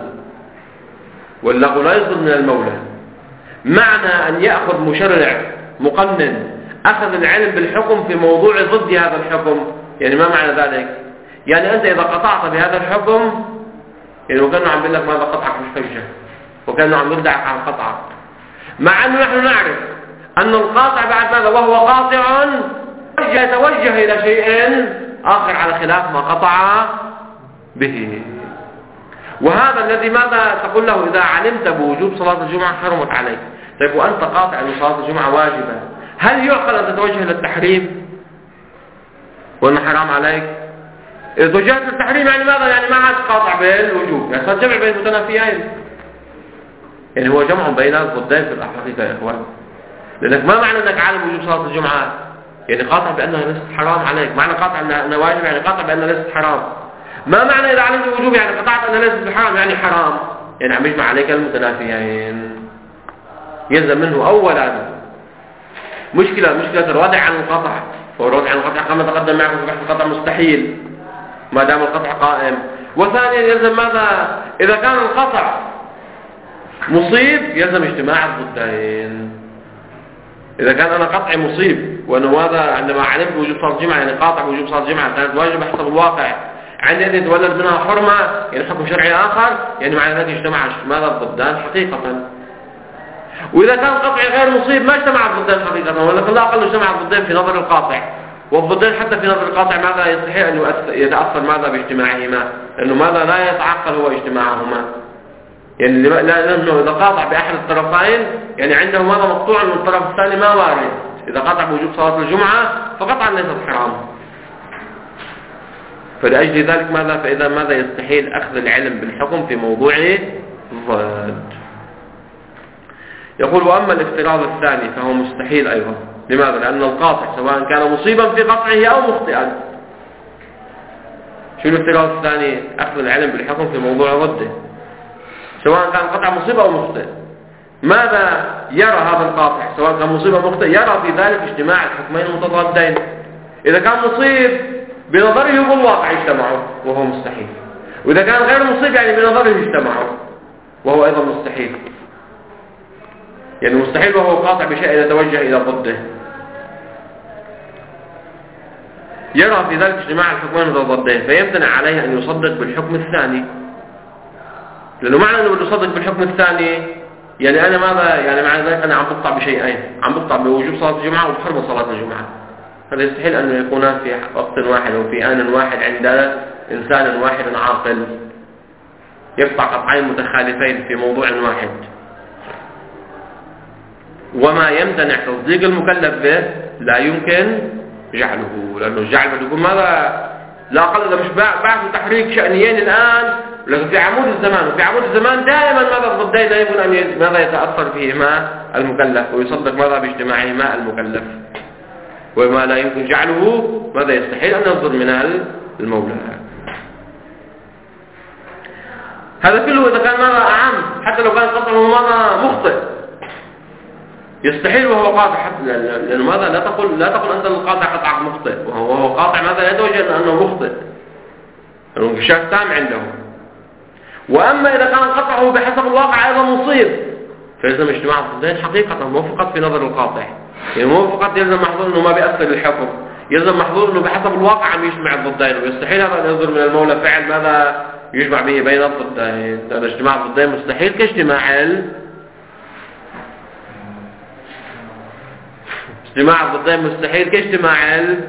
واللغو لا يصدر من المولى. معنى أن يأخذ مشرع مقنن أخذ العلم بالحكم في موضوع ضد هذا الحكم، يعني ما معنى ذلك؟ يعني أنت إذا قطعت بهذا الحكم، يعني وكانوا عم بيقول لك ماذا قطعك مش حجة، وكانوا عم يردعك عن قطعك، مع أنه نحن نعرف أن القاطع بعد ماذا وهو قاطع يتوجه إلى شيء آخر على خلاف ما قطع به. وهذا الذي ماذا تقول له إذا علمت بوجوب صلاة الجمعة حرمت عليك. طيب وأنت قاطع أن صلاة الجمعة واجبة، هل يعقل أن تتوجه للتحريم وأنه حرام عليك؟ إذا توجهت للتحريم يعني ماذا؟ يعني ما عاد قاطع بالوجوب، يعني صار جمع بين المتنافيين، يعني هو جمع بين الضدين في الحقيقة يا إخوان. لأنك ما معنى أنك عالم وجوب صلاة الجمعة؟ يعني قاطع بأنها ليست حرام عليك، معنى قاطع أنها واجب يعني قاطع بأنها ليست حرام. ما معنى إذا علمت الوجوب يعني قطعت أنها ليست بحرام يعني حرام، يعني عم يجمع عليك المتنافيين. يلزم منه أولا مشكلة الردع عن القطع، والردع عن القطع كما تقدم معكم في بحث القطع مستحيل ما دام القطع قائم. وثانيا يلزم ماذا؟ إذا كان القطع مصيب يلزم اجتماع الضدين. إذا كان أنا قطعي مصيب وأنه هذا عندما علمت بوجوب صلاة الجمعة يعني قاطع بوجوب صلاة الجمعة كانت واجبة حسب الواقع، عندي أن يتولد منها حرمة يعني حكم شرعي آخر، يعني معنى ذلك اجتمع ماذا الضدان حقيقة. وإذا كان قطعي غير مصيب ما اجتمع الضدين حقيقة، ولكن لا أقل اجتمع الضدين في نظر القاطع، والضدين حتى في نظر القاطع ماذا يستحيل أن يتأثر ماذا باجتماعهما، لأنه ماذا لا يتعقل هو اجتماعهما. يعني لأنه إذا قاطع بأحد الطرفين يعني عنده ماذا مقطوع من الطرف الثاني ما وارد. إذا قاطع بوجوب صلاة الجمعة فقطعا ليست حرام. فلأجل ذلك ماذا فإذا ماذا يستحيل أخذ العلم بالحكم في موضوع ضد. يقول وأما الافتراض الثاني فهو مستحيل أيضا. لماذا؟ لأن القاطع سواء كان مصيبا في قطعه أو مخطئا. شو الافتراض الثاني؟ أخذ العلم بالحكم في موضوع ضده سواء كان قطع مصيبة أو مخطئ. ماذا يرى هذا القاطع سواء كان مصيبة أو مخطئ؟ يرى في ذلك اجتماع الحكمين المتضادين. إذا كان مصيب بنظره والواقع اجتمعوا وهو مستحيل، وإذا كان غير مصيب يعني بنظره اجتمعوا وهو أيضا مستحيل. يعني مستحيل وهو قاطع بشيء يتوجه إلى ضده. يرى في ذلك اجتماع الحكمين المتضادين فيمتنع عليه أن يصدق بالحكم الثاني، لأنه معنى أنه بده يصدق بالحكم الثاني يعني أنا ماذا؟ يعني معنى ذلك أنا عم بقطع بشيئين، عم بقطع بوجوب صلاة الجمعة وبحرمة صلاة الجمعة. هذا يستحيل أنه يكونان في وقت واحد أو في آن واحد عند إنسان واحد عاقل يقطع قطعين متخالفين في موضوع واحد. وما يمتنع تصديق المكلف به لا يمكن جعله، لأنه الجعل بده يكون ماذا؟ لا أقل إذا مش بعث تحريك شأنيين الآن، لكن في عمود الزمان، وفي عمود الزمان دائما ماذا الضدين لا يمكن أن ماذا يتأثر فيهما المكلف ويصدق ماذا باجتماعهما المكلف، وما لا يمكن جعله ماذا يستحيل أن يصدر من المولى. هذا كله إذا كان ماذا أعم، حتى لو كان قطعه ماذا مخطئ. يستحيل وهو قاطع حتى، لأنه ماذا لا تقول أنت القاطع قطعك مخطئ، وهو قاطع ماذا لا يتوجه أنه مخطئ، لأنه انكشاف تام عنده. وأما إذا كان قطعه بحسب الواقع أيضا مصيب، فيلزم اجتماع الضدين حقيقة، مو فقط في نظر القاطع، يعني مو فقط يلزم محظور أنه ما بيأثر الحكم، يلزم محظور أنه بحسب الواقع عم يجمع الضدين، ويستحيل هذا أن يصدر من المولى فعل ماذا يجمع به بين الضدين. لأن اجتماع الضدين مستحيل كاجتماع اجتماع الضدين مستحيل كاجتماع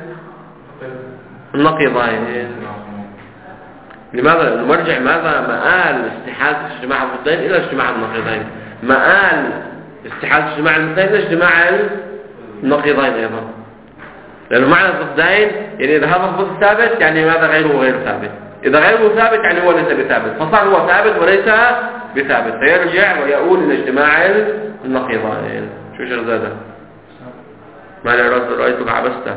النقيضين. لماذا؟ لأنه مرجع ماذا مآل استحالة اجتماع الضدين إلى اجتماع النقيضين، مآل استحالة اجتماع الضدين إلى اجتماع النقيضين أيضا، لأنه معنى الضدين يعني إذا هذا الضد ثابت يعني ماذا غيره غير ثابت، إذا غيره ثابت يعني هو ليس بثابت، فصار هو ثابت وليس بثابت، فيرجع ويؤول إلى اجتماع النقيضين. شو شغزاده؟ ما رأيتك عبسته.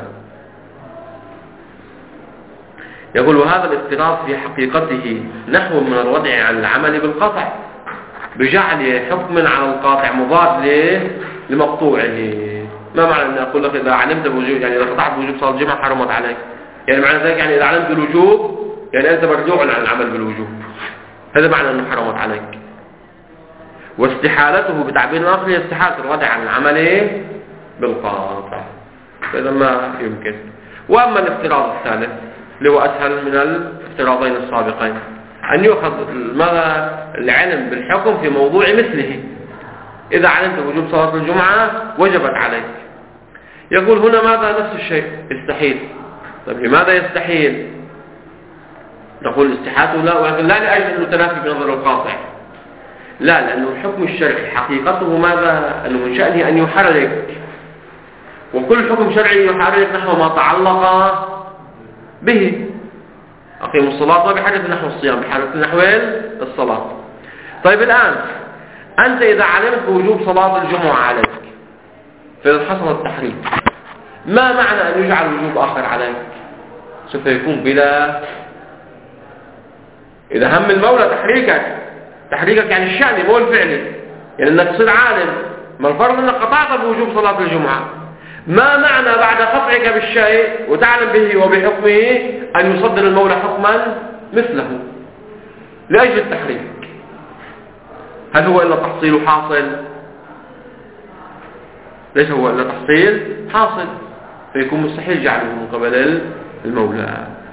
يقول وهذا الافتراض في حقيقته نحو من الوضع عن العمل بالقطع بجعل حكم على القاطع مضاد لمقطوعه. ما معنى أن أقول لك إذا علمت بوجوب، يعني إذا قطعت بوجوب صلاة الجمعة حرمت عليك، يعني معنى ذلك يعني إذا علمت بالوجوب يعني أنت مرجوع عن العمل بالوجوب، هذا معنى أنه حرمت عليك. واستحالته بتعبير آخر هي استحالة الوضع عن العمل بالقاطع، فإذا ما يمكن. وأما الافتراض الثالث اللي هو أسهل من الافتراضين السابقين، أن يؤخذ ماذا العلم بالحكم في موضوع مثله. إذا علمت وجوب صلاة الجمعة وجبت عليك. يقول هنا ماذا نفس الشيء يستحيل. طيب لماذا يستحيل؟ نقول استحالته لا، ولكن لا لأجل أنه تنافي بنظر القاطع، لا، لأنه الحكم الشرعي حقيقته ماذا؟ أنه من شأنه أن يحرك، وكل حكم شرعي يحرك نحو ما تعلق به. أقيم الصلاة ما بحرك نحو الصيام، بحرك نحو الصلاة. طيب الآن أنت إذا علمت بوجوب صلاة الجمعة عليك، فإذا حصل التحريك، ما معنى أن يجعل وجوب آخر عليك؟ سوف يكون بلا، إذا هم المولى تحريكك يعني الشأني مو الفعلي، يعني أنك تصير عالم، ما الفرض أنك قطعت بوجوب صلاة الجمعة، ما معنى بعد قطعك بالشيء وتعلم به وبحكمه أن يصدر المولى حكما مثله لأجل التحريك؟ هل هو إلا تحصيل حاصل؟ ليس هو إلا تحصيل حاصل، فيكون مستحيل جعله من قبل المولى.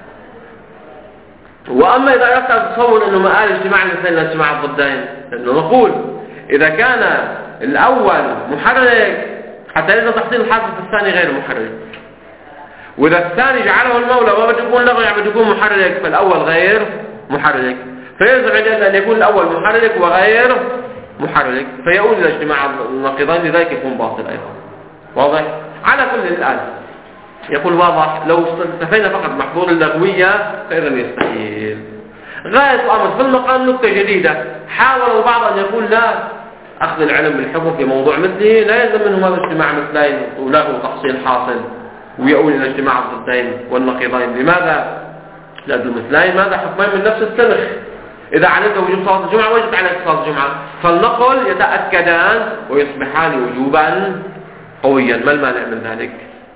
وأما إذا أردت تصور أنه مآل اجتماع الاثنين لا اجتماع الضدين، لأنه نقول إذا كان الأول محرك حتى إذا تحصيل الحاصل في الثاني غير محرك، وإذا الثاني جعله المولى وما بده يكون لغوي بده يكون محرك، فالأول غير محرك، فيلزم عندنا أن يكون الأول محرك وغير محرك، فيؤول إلى اجتماع النقيضين، لذلك يكون باطل أيضا. واضح؟ على كل الآن يقول واضح، لو استفينا فقط محظور اللغوية فإذا يستحيل. غاية الأمر في المقام نكتة جديدة، حاول البعض أن يقول لا، أخذ العلم بالحكم في موضوع مثله لا يلزم منه هذا اجتماع مثلين وله تحصيل حاصل ويؤول إلى اجتماع الضدين والنقيضين. لماذا؟ لأن المثلين ماذا حكمين من نفس السنخ. إذا علمت وجوب صلاة الجمعة وجبت عليك صلاة الجمعة، فالنقل يتأكدان ويصبحان وجوبا قويا، ما المانع من ذلك؟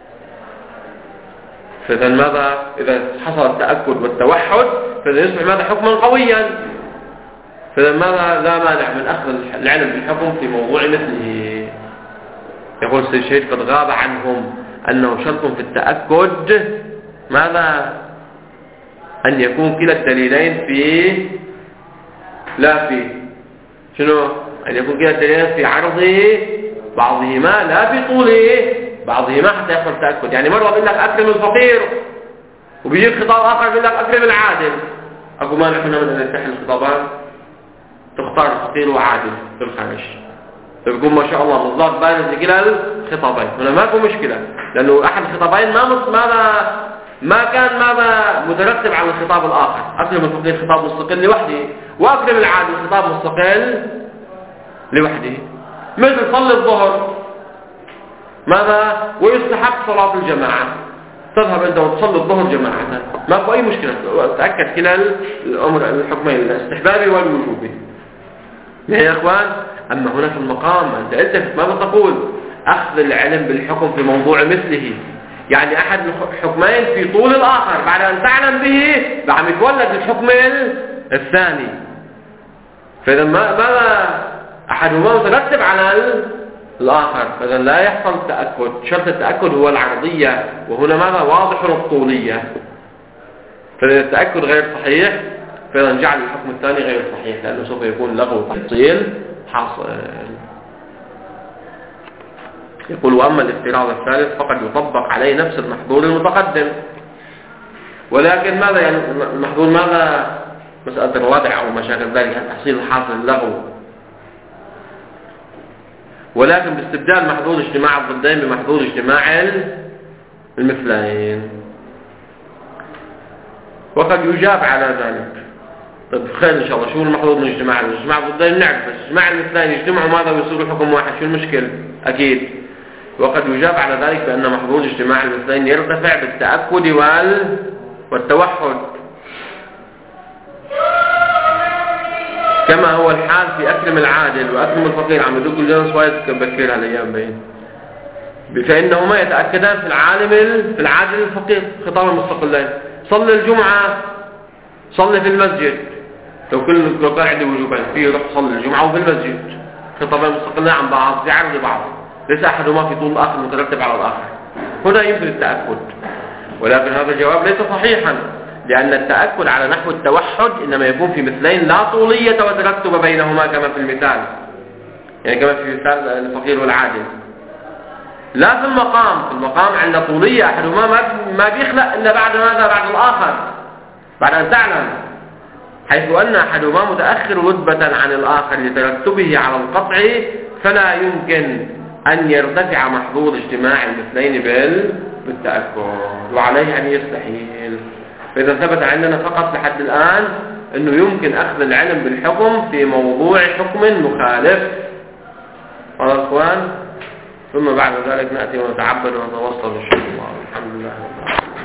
فإذا ماذا؟ إذا حصل التأكد والتوحد فإذا يصبح ماذا حكما قويا، فإذا ماذا لا مانع من أخذ العلم بالحكم في موضوع مثله. يقول السيد الشهيد قد غاب عنهم أنه شرط في التأكد ماذا؟ أن يكون كلا الدليلين في لا في شنو؟ أن يكون كلا الدليلين في عرضه بعضهما لا في طوله بعضهما حتى يحصل التأكد. يعني مرة بيقول لك أكرم الفقير وبيجيب خطاب آخر بيقول لك أكرم العادل، أقول ما نحن من أن نفتح الخطابان تختار الفقير وعادل في الخارج، فبيقول ما شاء الله مصداق بارز لكلا الخطابين. هنا ما في مشكلة، لأنه أحد الخطابين ما كان ماذا مترتب على الخطاب الآخر. أكرم الفقير خطاب مستقل لوحده، وأكرم العادل خطاب مستقل لوحده. مثل صلي الظهر ماذا؟ ويستحق صلاة الجماعة، تذهب أنت وتصلي الظهر جماعة، ما في أي مشكلة، تأكد كلا الأمر الحكمين الاستحبابي والوجوبي. يا إخوان، أما هنا في المقام أنت التفت، ماذا تقول؟ أخذ العلم بالحكم في موضوع مثله. يعني أحد الحكمين في طول الآخر، بعد أن تعلم به بعد يتولد الحكم الثاني. فإذا ماذا أحدهما مترتب على الآخر، فإذا لا يحصل التأكد. شرط التأكد هو العرضية، وهنا ماذا واضح الطولية. فإذا التأكد غير صحيح فإذا نجعل الحكم الثاني غير صحيح، لأنه سوف يكون لغو تفصيل حاصل. يقول وأما الافتراض الثالث فقد يطبق عليه نفس المحظور المتقدم. ولكن ماذا يعني المحظور؟ ماذا مسألة الردع أو ما شابه ذلك، يعني تحصيل الحاصل اللغو. ولكن باستبدال محظور اجتماع الضدين بمحظور اجتماع المثلين. وقد يجاب على ذلك. طيب خير إن شاء الله، شو المحظور من اجتماع الضدين؟ نعرف، بس اجتماع المثلين يجتمعوا ماذا ويصيروا حكم واحد، شو المشكلة؟ أكيد. وقد يجاب على ذلك بأن محظور اجتماع المثلين يرتفع بالتأكد والتوحد، كما هو الحال في أكرم العادل وأكرم الفقير. عم يدق الجنس وايد بكير هالأيام بين، فإنهما يتأكدان في العادل الفقير خطابا مستقلين. صلي الجمعة، صلي في المسجد. لو كان عندي وجوبين، فيه روح صلي الجمعة وفي المسجد، خطابين مستقلين عن بعض يعرض بعض، ليس أحدهما في طول الآخر مترتب على الآخر. هنا يمكن التأكد، ولكن هذا الجواب ليس صحيحا، لأن التأكد على نحو التوحد إنما يكون في مثلين لا طولية وترتب بينهما كما في المثال، يعني كما في مثال الفقير والعادل. لا في المقام عند طولية أحدهما ما بيخلق إلا بعد ماذا؟ بعد الآخر، بعد أن تعلم، حيث أن أحدهما متأخر رتبة عن الآخر لترتبه على القطع، فلا يمكن أن يرتفع محظور اجتماع المثلين بالتأكد، وعليه أن يستحيل. فإذا ثبت عندنا فقط لحد الآن أنه يمكن أخذ العلم بالحكم في موضوع حكم مخالف. قال الأخوان، ثم بعد ذلك نأتي ونتعبد ونتوصل إن شاء الله. الحمد لله رب العالمين.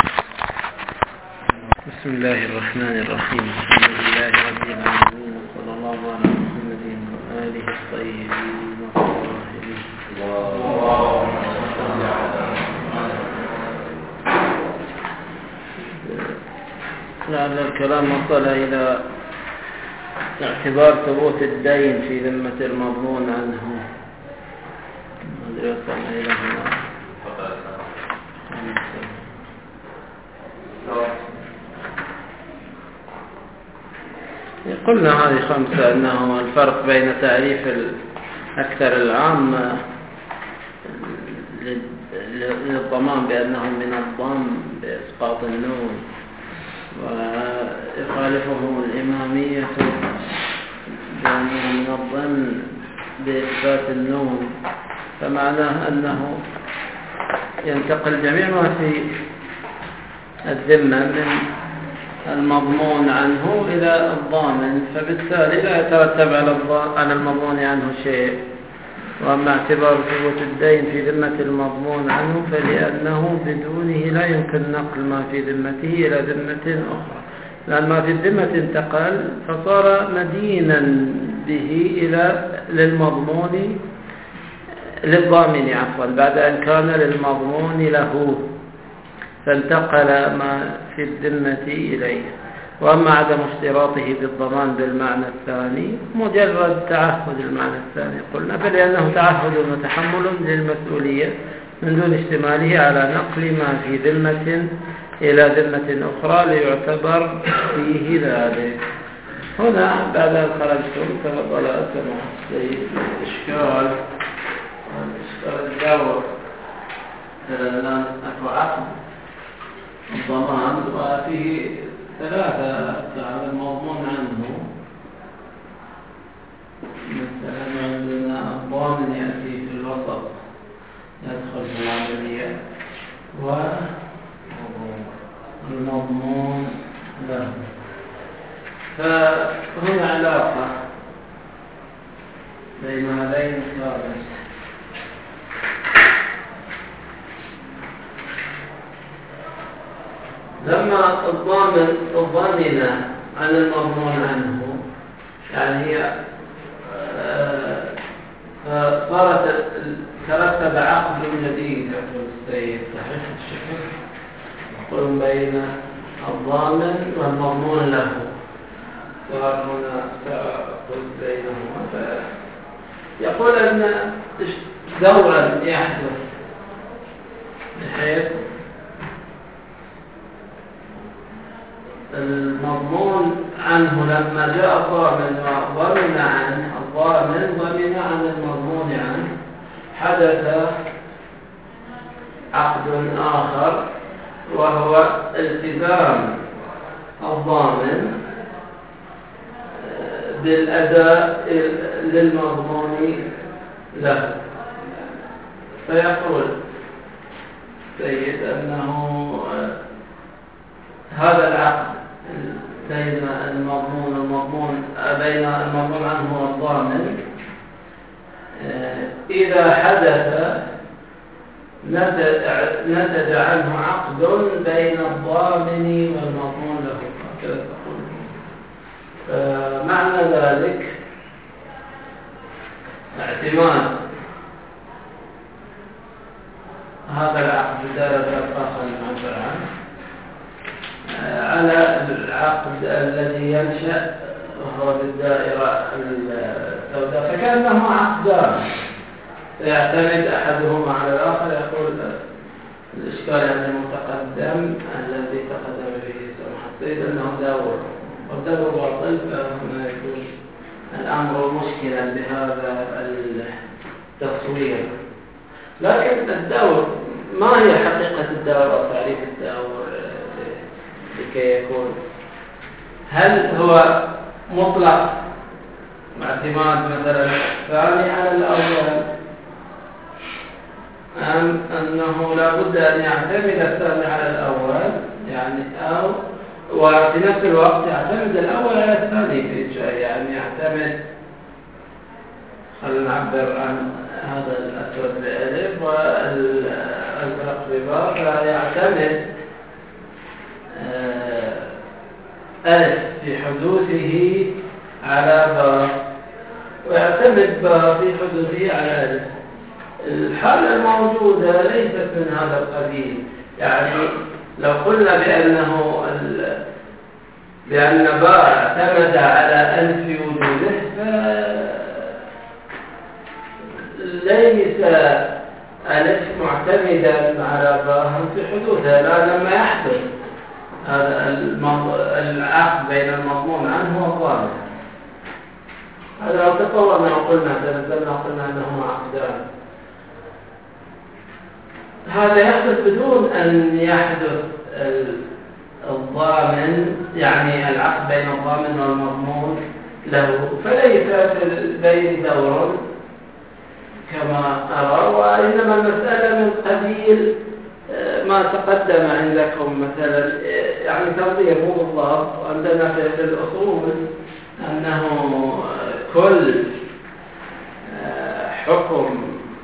بسم الله الرحمن الرحيم. الحمد لله رب العالمين، وصلى الله على محمد وآله الطيبين الطاهرين. لعل الكلام وصل إلى اعتبار ثبوت الدين في ذمة المضمون عنه. ما وصلنا إلى هنا. قلنا هذه 5 أنه الفرق بين تعريف الأكثر العام للضمان بأنه من الضم بإسقاط النون، ويخالفه الإمامية بأنه من الضم بإثبات النون، فمعناه أنه ينتقل جميع ما في الذمة من المضمون عنه إلى الضامن، فبالتالي لا يترتب على المضمون عنه شيء. وأما اعتبار ثبوت الدين في ذمة المضمون عنه فلأنه بدونه لا يمكن نقل ما في ذمته إلى ذمة أخرى، لأن ما في الذمة انتقل فصار مدينا به للضامن بعد أن كان للمضمون له، فانتقل ما في الذمة إليه. وأما عدم اشتراطه بالضمان بالمعنى الثاني مجرد تعهد المعنى الثاني قلنا، فلأنه تعهد وتحمل للمسؤولية من دون اشتماله على نقل ما في ذمة إلى ذمة أخرى ليعتبر فيه ذلك. هنا بعد أن خرجتم تفضل أسمع الإشكال الجواب الآن أكو عقد الضمان، وفيه 3 على المضمون عنه. مثلا عندنا الضامن يأتي في الوسط يدخل في العملية، والمضمون له، فهنا علاقة بين هذين الثابت. لما الضامن عن المضمون عنه، يعني هي صارت ترتب عقد جديد يقول السيد صحيح الشكل يقول بين الضامن والمضمون له، صار هنا تعاقد بينهما. يقول أن دورا يحدث بحيث المضمون عنه لما جاء الضامن وضمن عنه الضامن ضمن عن المضمون عنه، حدث عقد آخر وهو التزام الضامن بالأداء للمضمون له. فيقول سيد أنه هذا العقد بين المضمون عنه والضامن إذا حدث نتج عنه عقد بين الضامن والمضمون له، هكذا تقول. فمعنى ذلك اعتماد هذا العقد بدالة الفاصل المعبر عنه على العقد الذي ينشأ وهو بالدائرة السوداء، فكأنه عقدان يعتمد أحدهما على الآخر. يقول الإشكال عن المتقدم الذي تقدم به سماحة السيد أنه دور والدور باطل، فهنا يكون الأمر مشكلا بهذا التصوير. لكن الدور، ما هي حقيقة الدور أو تعريف الدور لكي يكون؟ هل هو مطلق اعتماد مثلا الثاني على الأول، أم أنه لا بد أن يعتمد الثاني على الأول يعني، أو وفي نفس الوقت يعتمد الأول على الثاني في شيء، يعني يعتمد، خلينا نعبر عن هذا الأسود بألف والأزرق بباء، فيعتمد ألف في حدوثه على باء ويعتمد باء في حدوثه على ألف. الحالة الموجودة ليست من هذا القبيل، يعني لو قلنا بأن باء اعتمد على ألف في وجوده فليس ألف معتمدا على باء في حدوثها، لا لما يحدث هذا العقد بين المضمون عنه والضامن. هذا لو تصورنا وقلنا تنزلنا وقلنا أنهما عقدان، هذا يحدث بدون أن يحدث الضامن، يعني العقد بين الضامن والمضمون له، فليس في البين دور كما أرى، وإنما المسألة من قبيل ما تقدم عندكم مثلا، يعني تنظير مو بالضبط. عندنا في الأصول أنه كل حكم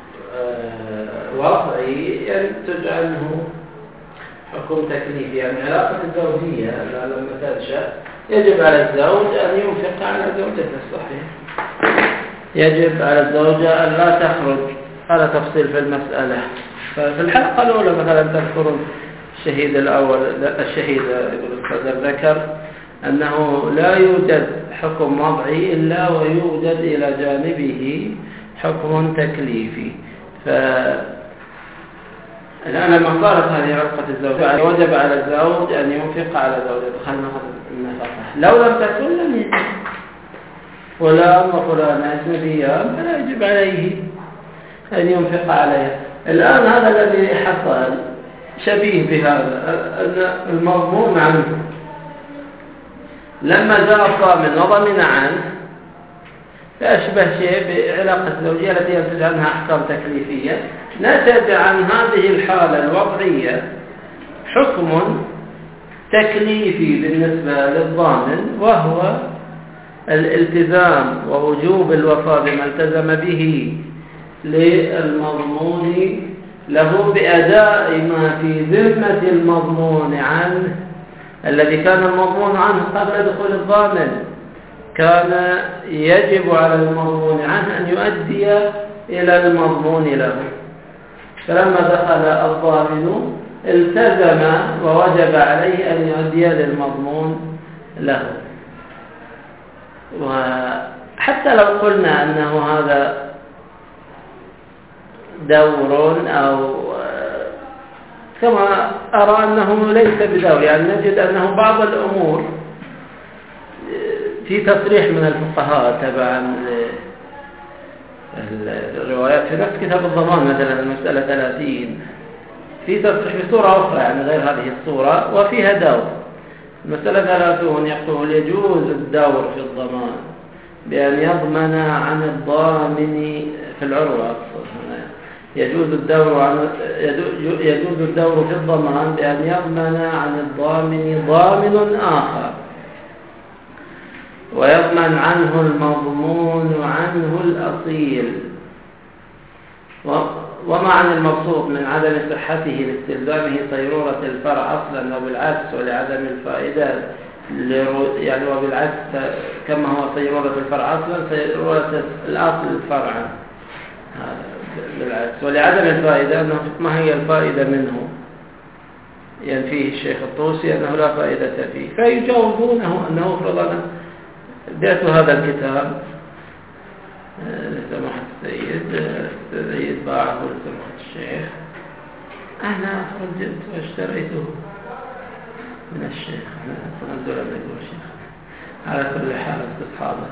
وضعي ينتج عنه حكم تكليفي، يعني علاقة الزوجية لما تنشأ يجب على الزوج أن ينفق على زوجته الصحيح، يجب على الزوجة أن لا تخرج، هذا تفصيل في المسألة. ففي الحلقة الأولى مثلا تذكرون الشهيد الأول، الشهيد الأستاذ ذكر أنه لا يوجد حكم وضعي إلا ويوجد إلى جانبه حكم تكليفي. الآن لما صارت هذه علاقة الزوجة وجب على الزوج أن ينفق على زوجته، خلنا النفقة، لو لم تكن لم يجب، فلان وفلان أجنبيان فلا يجب عليه أن ينفق عليها. الآن هذا الذي حصل شبيه بهذا، أن المضمون عنه لما جاء الضامن وضمن عنه فأشبه شيء بعلاقة الزوجية التي ينتج عنها أحكام تكليفية، نتج عن هذه الحالة الوضعية حكم تكليفي بالنسبة للضامن، وهو الالتزام ووجوب الوفاء بما التزم به للمضمون له بأداء ما في ذمة المضمون عنه، الذي كان المضمون عنه قبل دخول الضامن كان يجب على المضمون عنه أن يؤدي إلى المضمون له. فلما دخل الضامن التزم ووجب عليه أن يؤدي للمضمون له. وحتى لو قلنا أنه هذا دور أو كما أرى أنه ليس بدور، يعني نجد أنه بعض الأمور في تصريح من الفقهاء تبعا الروايات في نفس كتاب الضمان مثلا المسألة 30 في تصريح بصورة أخرى يعني غير هذه الصورة وفيها دور. المسألة 30 يقول يجوز الدور في الضمان بأن يضمن عن الضامن في العروة. يجوز الدور في الضمان بأن يضمن عن الضامن ضامن آخر ويضمن عنه المضمون عنه الأصيل. ومعنى المبسوط من عدم صحته لاستلزامه صيرورة الفرع أصلا وبالعكس ولعدم الفائدة يعني وبالعكس كما هو صيرورة الفرع أصلا صيرورة الأصل فرعا بالعكس ولعدم الفائدة أنه ما هي الفائدة منه ينفيه الشيخ الطوسي أنه لا فائدة فيه فيجاوبونه أنه فرضنا بدأت هذا الكتاب لسماحة السيد باعه لسماحة الشيخ. أنا رجعت واشتريته من الشيخ نزل من الشيخ على كل حال استصحابه.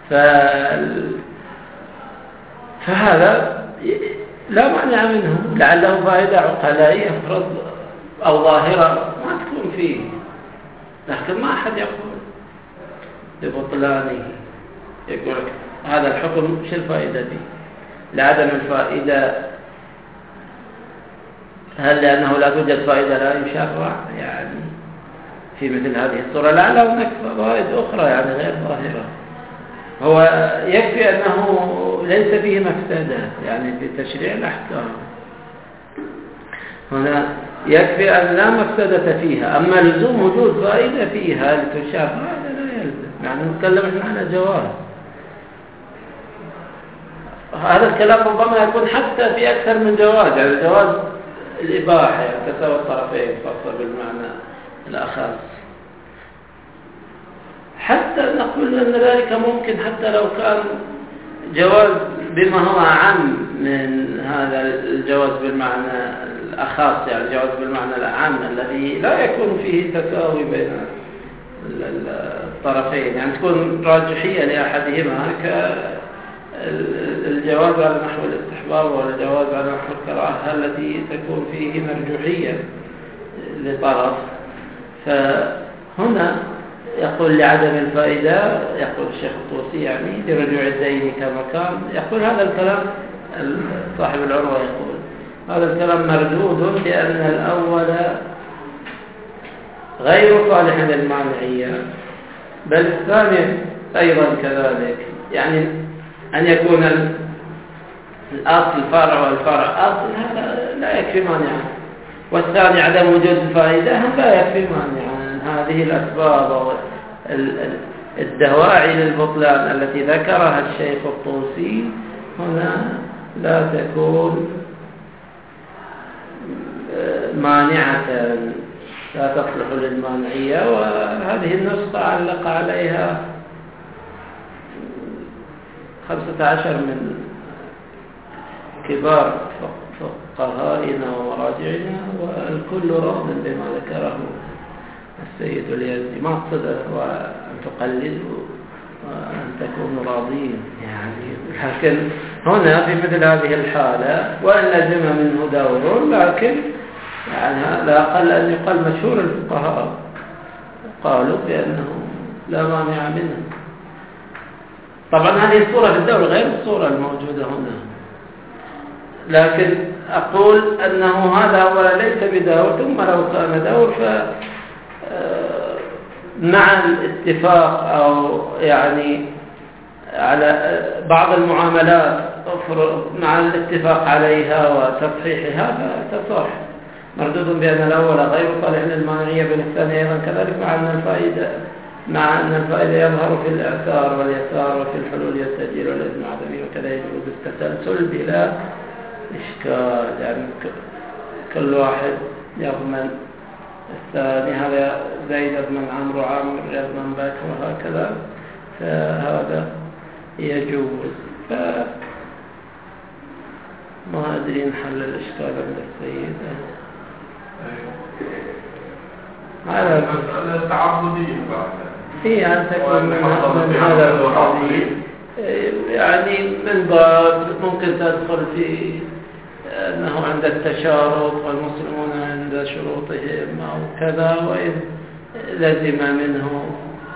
فهذا لا مانع منه لعله فائدة عقلائية فرض أو ظاهرة ما تكون فيه، لكن ما أحد يقول ببطلانه يقول هذا الحكم شو الفائدة دي لعدم الفائدة. هل لأنه لا توجد فائدة لا يشرع يعني في مثل هذه الصورة؟ لا هناك فوائد أخرى يعني غير ظاهرة. هو يكفي أنه ليس فيه مفسدة يعني في تشريع الأحكام. هنا يكفي أن لا مفسدة فيها، أما لزوم وجود فائدة فيها لتشرع هذا لا يلزم. يعني نتكلم عن جواز. هذا الكلام ربما يكون حتى في أكثر من جواز، يعني جواز الإباحة يعني تساوي الطرفين خاصة بالمعنى الأخص. حتى نقول أن ذلك ممكن حتى لو كان جواز بما هو أعم من هذا الجواز بالمعنى الأخص، يعني جواز بالمعنى الأعم الذي لا يكون فيه تساوي بين الطرفين، يعني تكون راجحية لأحدهما كالجواز على نحو الاستحباب والجواز على نحو الكراهة التي تكون فيه مرجوحية لطرف. فهنا يقول لعدم الفائدة، يقول الشيخ الطوسي يعني لرجوع الدين كما كان، يقول هذا الكلام صاحب العروة يقول هذا الكلام مردود لأن الأول غير صالح للمانعية بل الثاني أيضا كذلك، يعني أن يكون الأصل فرع والفرع أصل هذا لا يكفي مانعا، والثاني عدم وجود الفائدة لا يكفي مانعا. هذه الأسباب الدواعي للبطلان التي ذكرها الشيخ الطوسي هنا لا تكون مانعة، لا تصلح للمانعية. وهذه النسخة علق عليها 15 من كبار فقهائنا ومراجعنا والكل راض بما ذكره السيد اليزدي. ما أقصد أن تقلدوا وأن تكونوا راضين يعني، لكن هنا في مثل هذه الحالة وإن لزم منه دور لكن يعني لا أقل أن يقال مشهور الفقهاء قالوا بأنه لا مانع منه. طبعا هذه الصورة في الدور غير الصورة الموجودة هنا، لكن أقول أنه هذا أولا ليس بدور، ثم لو كان دور مع الاتفاق أو يعني على بعض المعاملات مع الاتفاق عليها وتصحيحها فتصح مردود بأن الأول غير صالح للمانعية بل الثاني أيضا كذلك، مع أن الفائدة مع أن الفائدة يظهر في الإعسار واليسار وفي الحلول يستجيل والإذن عدمي وكذا يجوز التسلسل بلا إشكال، يعني كل واحد يضمن الثاني، هذا زيد يضمن عمرو، عمرو يضمن بكر وهكذا، فهذا يجوز. ما أدري نحل الإشكال عند السيد. هذا مسألة تعبدية هي أن تكون من هذا القبيل، يعني من باب ممكن تدخل في أنه عند التشارط والمسلمون عند شروطهم أو كذا، وإن لزم منه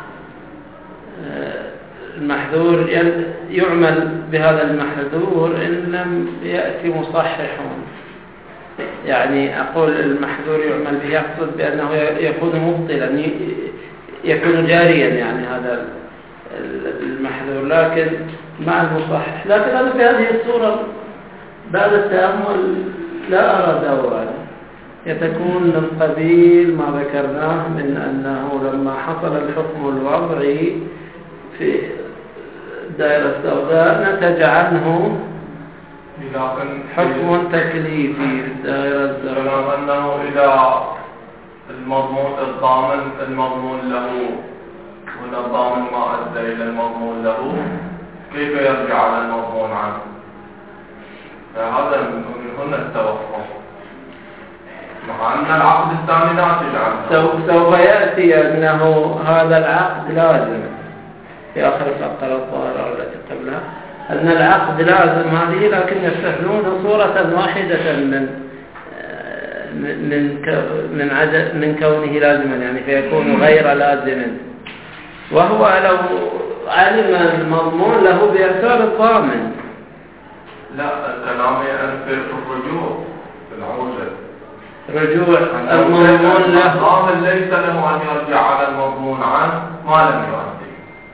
المحذور يعمل بهذا المحذور إن لم يأتي مصححون. يعني أقول المحذور يعمل به يقصد بأنه يكون مبطلا، يكون جاريا يعني هذا المحذور، لكن مع المصحح. لكن أنا في هذه الصورة بعد التأمل لا أرى دورا، يتكون من قبيل ما ذكرناه من أنه لما حصل الحكم الوضعي في الدائرة السوداء نتج عنه حكم تكليفي في الدائرة الزرقاء، أنه إذا المضمون له وإن الضامن ما أدى إلى المضمون له كيف يرجع على المضمون عنه؟ فهذا من هنا التوقف، مع أن العقد الثاني ناتج عنه. سوف يأتي أنه هذا العقد لازم في آخر الفقرة الظاهرة التي قبلها، أن العقد لازم هذه، لكن يستثنون صورة واحدة من كونه لازما، يعني فيكون غير لازما، وهو لو علم المضمون له بإرسال الضامن. لا، الكلام في الرجوع في العوجة، رجوع المضمون له، الضامن ليس له أن يرجع على المضمون عنه ما لم يؤدي.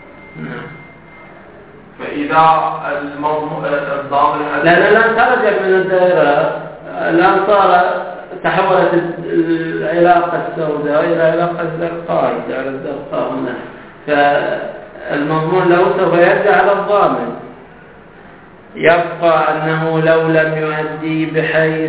فإذا الضامن لا خرج من الدائرة، الآن تحولت العلاقة السوداء إلى علاقة زرقاء، الدائرة الزرقاء هنا، فالمضمون له سوف يرجع على الضامن. يبقى أنه لو لم يؤدي بحيث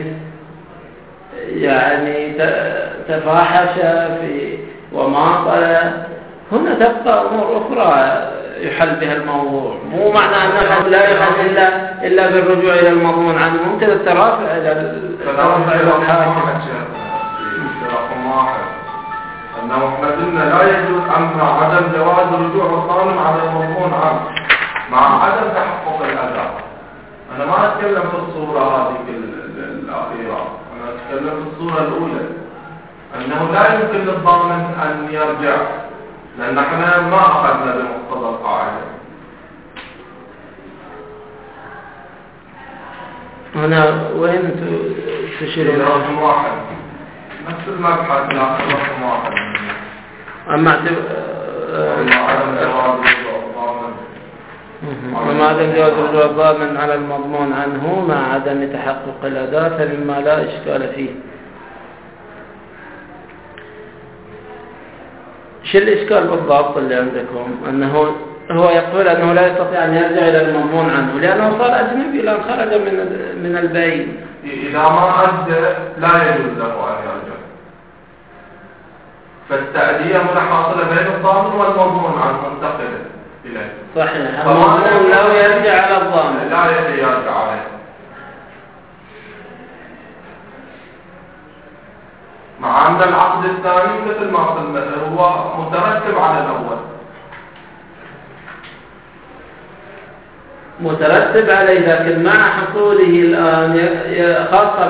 يعني تفاحش في وماطل، هنا تبقى أمور أخرى يحل بها الموضوع. مو معنى أنه لا يحل إلا بالرجوع إلى المضمون عنه، ممكن الترافع إلى الحاكم. رقم واحد أنه احنا قلنا لا يجوز أن عدم جواز رجوع الضامن على المضمون عنه مع عدم تحقق الأداء. أنا ما أتكلم في الصورة هذه الأخيرة، أنا أتكلم في الصورة الأولى، أنه لا يمكن للضامن أن يرجع، لأن احنا ما أخذنا بمقتضى القاعدة. هنا وين تشيرون؟ رقم واحد نفس المبحث، رقم واحد. أما عدم جواز رجوع الضامن على المضمون عنه مع عدم تحقق الأداء فمما لا إشكال فيه. شو الإشكال بالضبط اللي عندكم؟ أنه هو يقول أنه لا يستطيع أن يرجع إلى المضمون عنه لأنه صار أجنبي، لأن خرج من البين. إذا ما أدى لا يجوز له أن يرجع، فالتأدية هنا حاصلة بين الضامن والمضمون عنه منتقلة إليه. صحيح، المضمون لو يرجع على الضامن لا يرجع عليه، مع أن العقد الثاني مثل ما قلنا هو مترتب على الأول، مترتب عليه، لكن مع حصوله الآن خاصة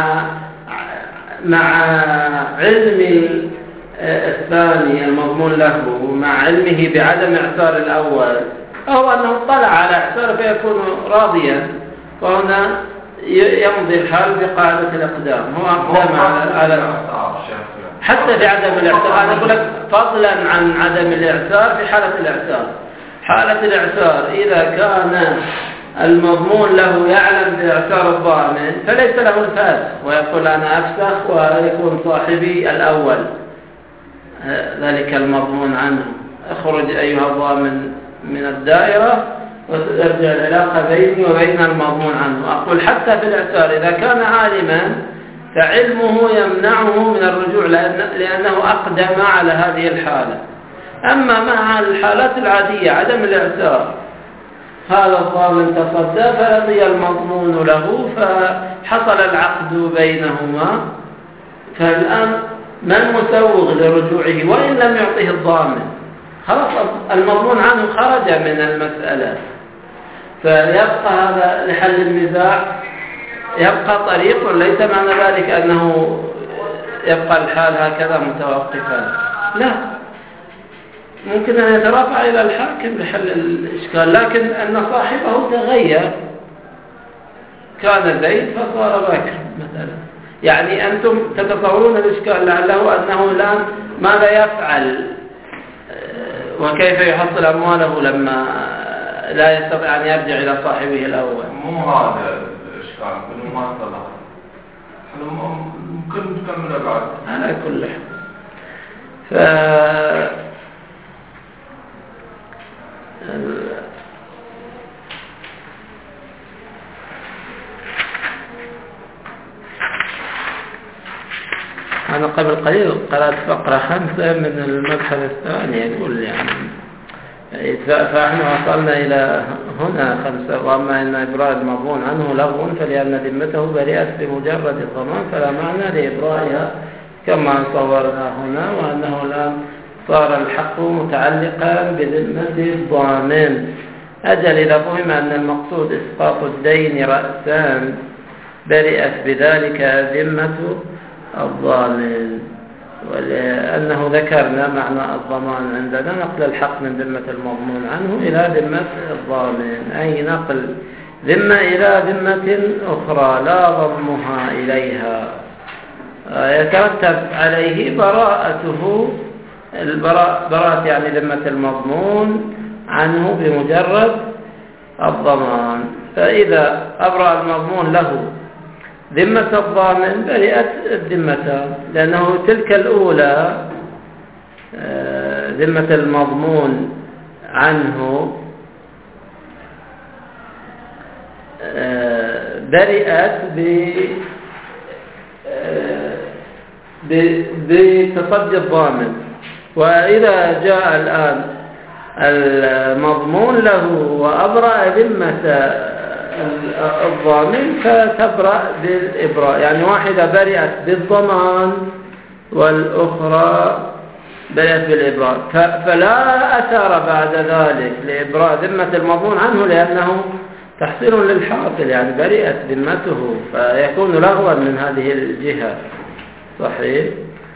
مع علم الثاني المضمون له، مع علمه بعدم إعسار الأول، أو أنه اطلع على إعسار فيكون راضيا، فهنا يمضي الحال بقاعدة الإقدام. هو أقدام على حتى في عدم الإعسار. أنا أقول لك فضلا عن عدم الإعسار في حالة الإعسار. حالة الإعسار إذا كان المضمون له يعلم بإعسار الضامن فليس له الفاسخ، ويقول أنا أفسخ ويكون صاحبي الأول ذلك المضمون عنه. اخرج أيها الضامن من الدائرة وترجع العلاقة بيني وبين المضمون عنه. أقول حتى في الاعتبار إذا كان عالما فعلمه يمنعه من الرجوع لأنه أقدم على هذه الحالة. أما مع الحالات العادية عدم الاعتبار، هذا الضامن تصدى فرضي المضمون له فحصل العقد بينهما، فالآن ما المسوغ لرجوعه وإن لم يعطيه الضامن؟ خلاص المضمون عنه خرج من المسألة، فيبقى هذا لحل النزاع يبقى طريق، وليس معنى ذلك أنه يبقى الحال هكذا متوقفا، لا، ممكن أن يترافع إلى الحاكم لحل الإشكال، لكن أن صاحبه تغير، كان زيد فصار بكر مثلا. يعني أنتم تتصورون الإشكال لعله أنه الآن ماذا يفعل وكيف يحصل أمواله لما لا يستطيع أن يرجع إلى صاحبه الأول. مو هذا الإشكال، كله ما صلح، ممكن نكمل بعد على كل حال. أنا قبل قليل قرأت فقرة 5 من المبحث الثاني يقول يعني فإحنا وصلنا إلى هنا 5: وأما إن إبراء المضمون عنه لغو فلأن ذمته بريئة بمجرد الضمان فلا معنى لإبرائها كما صورنا هنا، وأنه الآن صار الحق متعلقا بذمة الضامن. أجل إذا فهم أن المقصود إسقاط الدين رأسان برئت بذلك ذمة الضامن، ولأنه ذكرنا معنى الضمان عندنا نقل الحق من ذمة المضمون عنه إلى ذمة الضامن، أي نقل ذمة إلى ذمة أخرى لا ضمها إليها، يترتب عليه براءته، براءة يعني ذمة المضمون عنه بمجرد الضمان. فإذا أبرأ المضمون له ذمة الضامن برئت الذمتان، لأنه تلك الأولى ذمة المضمون عنه برئت بتصدي الضامن، وإذا جاء الآن المضمون له وأبرأ ذمة الضامن فتبرأ بالإبراء، يعني واحدة برئت بالضمان والأخرى برئت بالإبراء، فلا أثر بعد ذلك لإبراء ذمة المضمون عنه لأنه تحصيل للحاصل، يعني برئت ذمته فيكون لغوا من هذه الجهة. صحيح،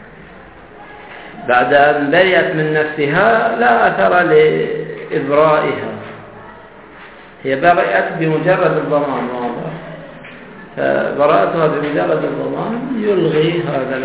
بعد أن برئت من نفسها لا أثر لإبرائها، هي برئت بمجرد الضمان واضح، فبراءتها بمجرد الضمان يلغي هذا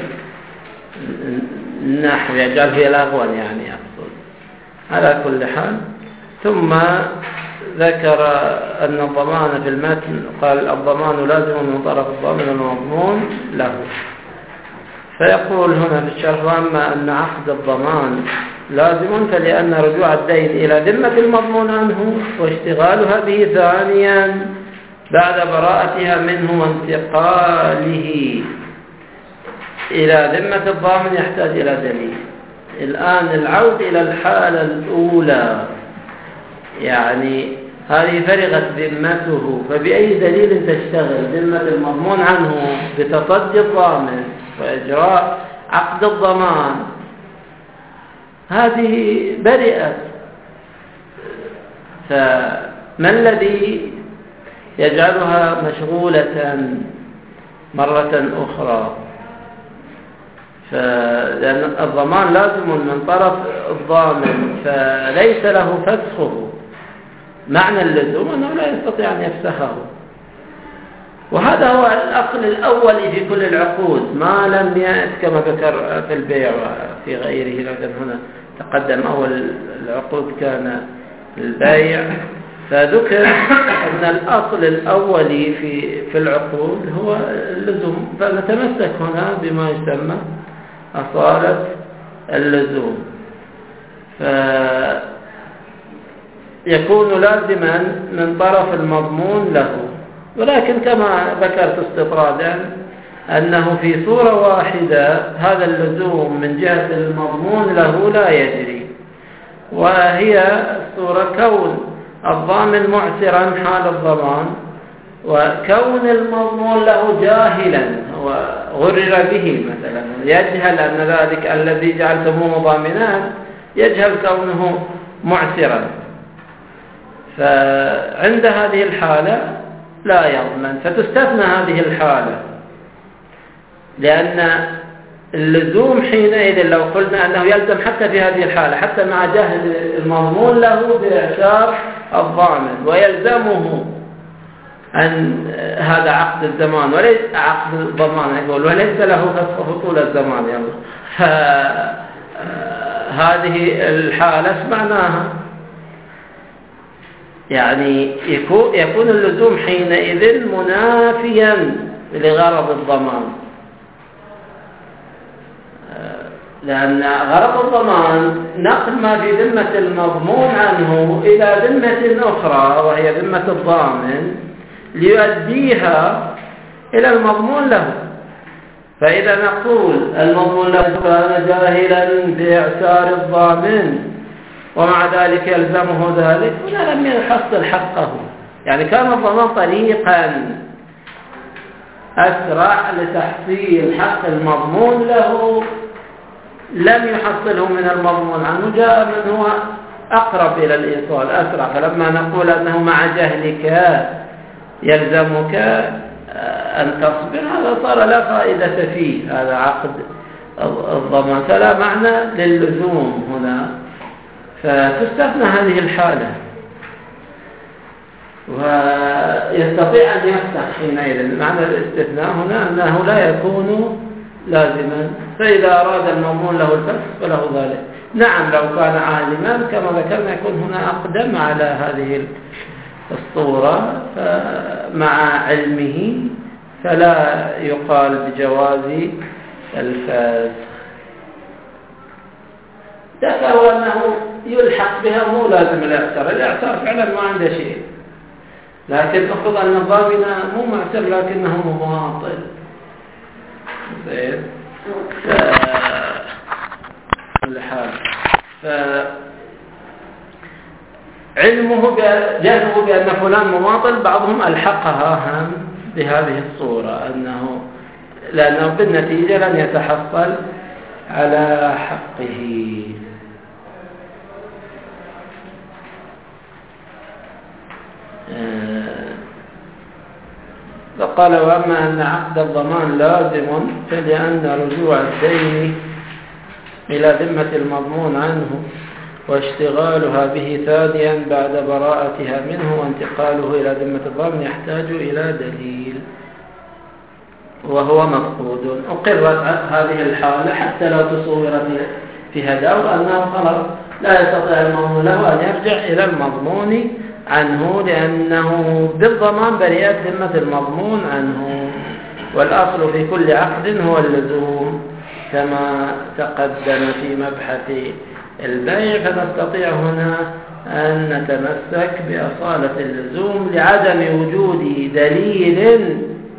النحو، يجعل فيها لغوا يعني يقصد. على كل حال ثم ذكر أن الضمان في المتن قال الضمان لازم من طرف الضامن المضمون له، فيقول هنا في الشرح: وأما أن عقد الضمان لازم فلأن رجوع الدين إلى ذمة المضمون عنه واشتغالها به ثانيا بعد براءتها منه وانتقاله إلى ذمة الضامن يحتاج إلى دليل. الآن العود إلى الحالة الأولى، يعني هذه فرغت ذمته، فبأي دليل تشتغل ذمة المضمون عنه بتصدي الضامن وإجراء عقد الضمان؟ هذه برئت، فما الذي يجعلها مشغولة مرة أخرى؟ لأن الضمان لازم من طرف الضامن فليس له فسخه، معنى اللزوم أنه لا يستطيع أن يفسخه، وهذا هو الأصل الأول في كل العقود ما لم يأت كما ذكر في البيع وفي غيره. لكن هنا تقدم أول العقود كان البيع، فذكر أن الأصل الأول في العقود هو اللزوم، فنتمسك هنا بما يسمى أصالة اللزوم. فيكون لازما من طرف المضمون له. ولكن كما ذكرت استطرادا أنه في صورة واحدة هذا اللزوم من جهة المضمون له لا يجري، وهي الصورة كون الضامن معسرا حال الضمان، وكون المضمون له جاهلا وغرر به، مثلا يجهل أن ذلك الذي جعلتموه ضامنا يجهل كونه معسرا، فعند هذه الحالة لا يضمن، فتستثنى هذه الحالة، لأن اللزوم حينئذ لو قلنا أنه يلزم حتى في هذه الحالة حتى مع جهل المضمون له بإعسار الضامن، ويلزمه أن هذا عقد الزمان وليس عقد الضمان، يقول وليس له فسخ طول الزمان. هذه الحالة معناها يعني يكون اللزوم حينئذ منافيا لغرض الضمان، لأن غرض الضمان نقل ما في ذمة المضمون عنه إلى ذمة أخرى وهي ذمة الضامن ليؤديها إلى المضمون له. فإذا نقول المضمون له كان جاهلا بإعسار الضامن ومع ذلك يلزمه ذلك، هنا لم يحصل حقه، يعني كان الضمان طريقا أسرع لتحصيل حق المضمون له لم يحصله من المضمون عنه، جاء من هو أقرب إلى الإيصال أسرع. فلما نقول أنه مع جهلك يلزمك أن تصبر، هذا صار لا فائدة فيه، هذا عقد الضمان، فلا معنى للزوم هنا، فتستثنى هذه الحالة، ويستطيع أن يفتح حينئذ. معنى الاستثناء هنا أنه لا يكون لازما، فإذا أراد المضمون له الفسخ فله ذلك. نعم لو كان عالما كما ذكرنا يكون هنا أقدم على هذه الصورة، فمع علمه فلا يقال بجواز الفسخ. ذكروا أنه يلحق بها مو لازم الإعسار، الإعسار فعلا ما عنده شيء، لكن أخذ أن الضامن مو معسر لكنه مماطل. علمه جهله بأن فلان مماطل، بعضهم ألحقها هم بهذه الصورة، لأنه بالنتيجة لن يتحصل على حقه. فقال وأما أن عقد الضمان لازم فلأن رجوع الدين إلى ذمة المضمون عنه واشتغالها به ثانيا بعد براءتها منه وانتقاله إلى ذمة الضامن يحتاج إلى دليل وهو مفقود. أقرت هذه الحالة حتى لو تصورت في هذا أنه خلاص لا يستطيع المضمون له أن يرجع إلى المضمون عنه، لأنه بالضمان بريئة ذمة المضمون عنه، والأصل في كل عقد هو اللزوم كما تقدم في مبحث البيع. فنستطيع هنا أن نتمسك بأصالة اللزوم لعدم وجود دليل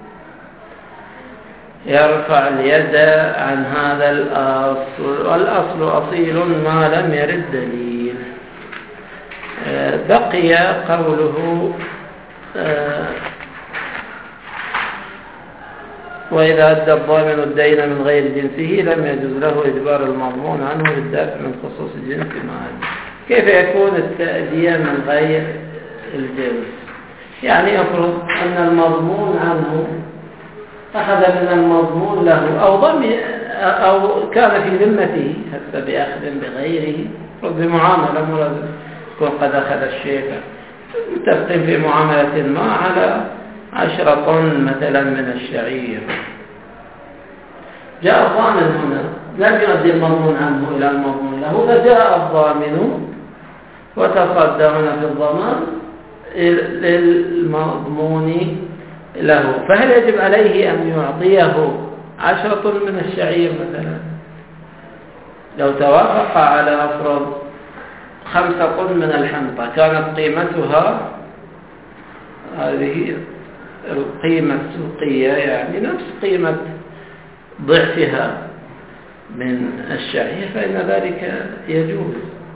يرفع اليد عن هذا الأصل، والأصل أصيل ما لم يرد دليل. بقي قوله وإذا أدى الضامن الدين من غير جنسه لم يجوز له إجبار المضمون عنه للدافع من خصوص الجنس معه. كيف يكون التأدية من غير الجنس؟ يعني أفرض أن المضمون عنه أخذ من المضمون له أو كان في ذمته حتى بأخذ بغيره بمعاملة ملازمة، يكون قد أخذ الشيء متفقين في معاملة ما على 10 طن مثلا من الشعير، جاء الضامن هنا لم يؤدي المضمون عنه إلى المضمون له، فجاء الضامن وتصدى هنا في الضمان للمضمون له، فهل يجب عليه أن يعطيه 10 طن من الشعير مثلا؟ لو توافق على أفرض 5 طن من الحنطة كانت قيمتها، هذه القيمة السوقية يعني نفس قيمة ضعفها من الشعير، فإن ذلك يجوز.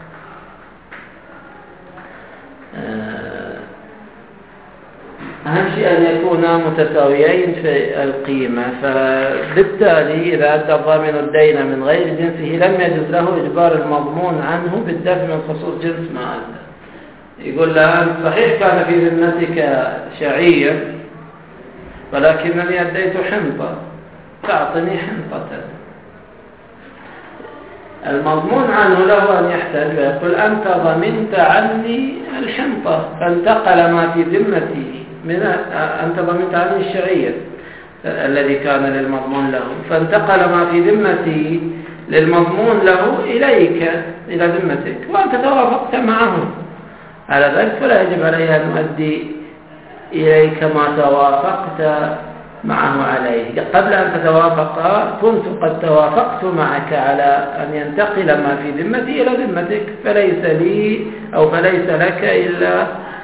أهم شيء أن يكونا متساويين في القيمة، فبالتالي إذا أدى الضامن الدين من غير جنسه لم يجوز له إجبار المضمون عنه بالدفع من خصوص جنس ما أدى. يقول له أنت صحيح كان في ذمتك شعير ولكنني أديت حنطة، تعطني حنطة. المضمون عنه له أن يحتاج ويقول أنت ضمنت عني الحنطة، فانتقل ما في ذمتي أنت ضمنت عني الشعير الذي كان للمضمون له، فانتقل ما في ذمتي للمضمون له إليك إلى ذمتك، وأنت توافقت معه على ذلك، فلا يجب علي أن أؤدي إليك ما توافقت معه عليه. قبل أن تتوافقا كنت قد توافقت معك على أن ينتقل ما في ذمتي إلى ذمتك، فليس لي أو فليس لك إلا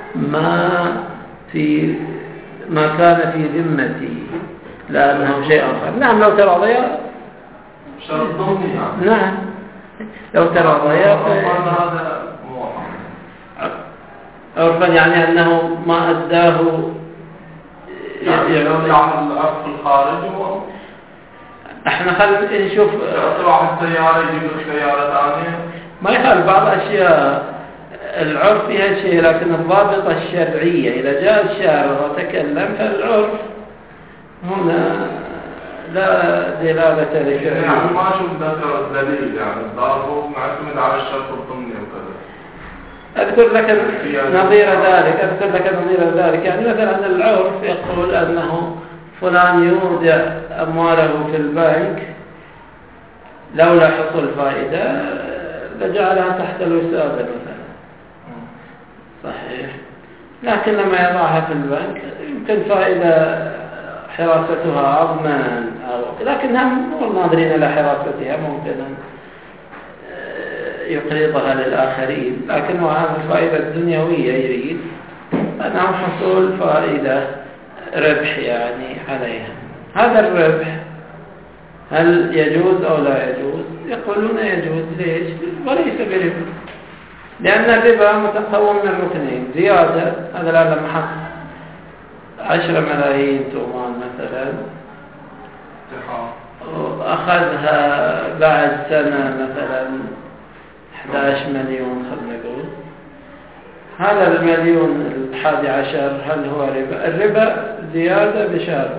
ما كان في ذمتي، لأنه شيء آخر. نعم لو تراضيا شرط ضمني يعني. نعم لو تراضيا عرفا يعني أنه ما أداه يعني لو يعمل العرف الخارج احنا خلينا نشوف واحد سيارة يجيب سيارة ثانية ما يخالف بعض الأشياء العرف فيها شيء، لكن الضابطة الشرعية إذا جاء الشارع وتكلم فالعرف هنا لا دلالة لشرعية. يعني ما شوف ذكر الدليل، يعني الضابط معتمد على الشرط الضمني وكذا. أذكر لك نظير ذلك يعني مثلا العرف يقول أنه فلان يودع أمواله في البنك لولا حصول فائدة لجعلها تحت الوسادة مثلا، صحيح، لكن لما يضعها في البنك يمكن فائدة حراستها أضمن، لكنهم ناظرين إلى حراستها ممكن يقرضها للآخرين، لكنه هذا الفائدة الدنيوية يريد أنه حصول فائدة ربح يعني عليها. هذا الربح هل يجوز أو لا يجوز؟ يقولون يجوز. ليش؟ وليس بربا، لأن الربا متقوم من ركنين: زيادة، هذا الآن لما حط 10 ملايين تومان مثلا وأخذها بعد سنة مثلا 11 مليون، خلنا نقول هذا المليون 11 هل هو ربا؟ الربا زيادة بشرط.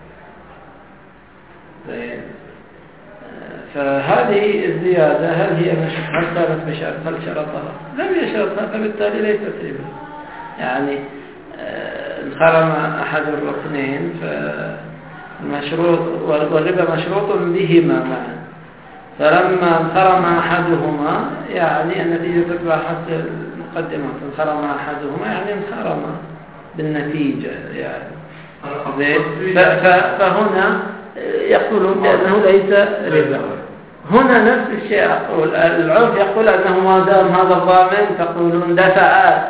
فهذه الزيادة هل كانت بشرط؟ هل شرطها؟ لم يشرطها، فبالتالي ليست ربا. يعني انخرم أحد الركنين فالمشروط والربا مشروط بهما معا، فلما انخرم أحدهما يعني النتيجة تتبع حتى المقدمة، انخرم أحدهما يعني انخرم بالنتيجة يعني. فهنا يقولون بأنه ليس ربا. هنا نفس الشيء أقول، العرف يقول أنه ما دام هذا الضامن تقولون دفع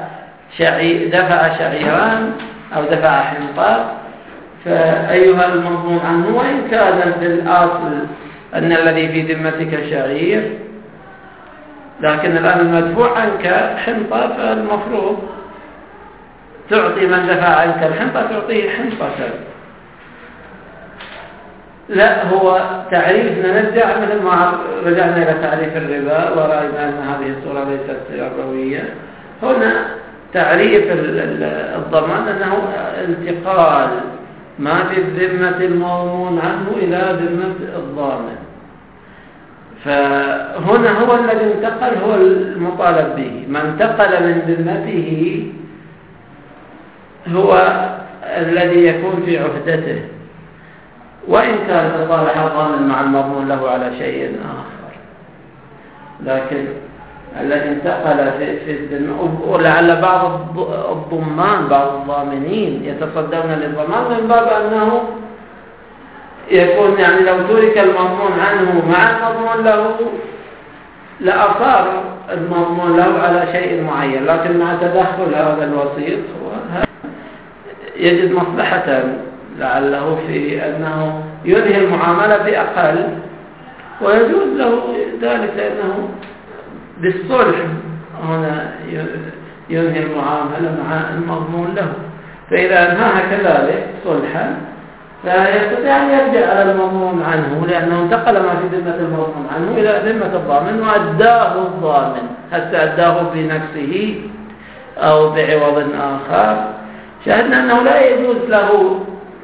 شعيران أو دفع حنطة، فأيها المضمون عنه، وإن كان في الأصل أن الذي في ذمتك شعير، لكن الآن المدفوع عنك حنطة، فالمفروض تعطي من دفع عنك الحنطة تعطيه حنطة. لا، هو تعريفنا نرجع مثل ما رجعنا إلى تعريف الربا ورأينا أن هذه الصورة ليست ربوية. هنا تعريف الضمان أنه انتقال ما في الذمة المضمون عنه إلى ذمة الضامن، فهنا هو الذي انتقل هو المطالب به. من انتقل من ذمته هو الذي يكون في عهدته، وإن كان تصالح الضامن مع المضمون له على شيء آخر، لكن الذي انتقل في الذمة، ولعل بعض الضمان بعض الضامنين يتصدون للضمان من باب أنه يكون يعني لو ترك المضمون عنه مع المضمون له لأصار المضمون له على شيء معين، لكن مع تدخل هذا الوسيط يجد مصلحة لعله في أنه ينهي المعاملة بأقل، ويجوز له ذلك لأنه بالصلح هنا ينهي المعاملة مع المضمون له. فإذا انهاها كذلك صلحا فيستطيع أن يرجع على المضمون عنه، لأنه انتقل ما في ذمة المضمون عنه إلى ذمة الضامن وأداه الضامن، حتى أداه بنفسه أو بعوض آخر. شاهدنا أنه لا يجوز له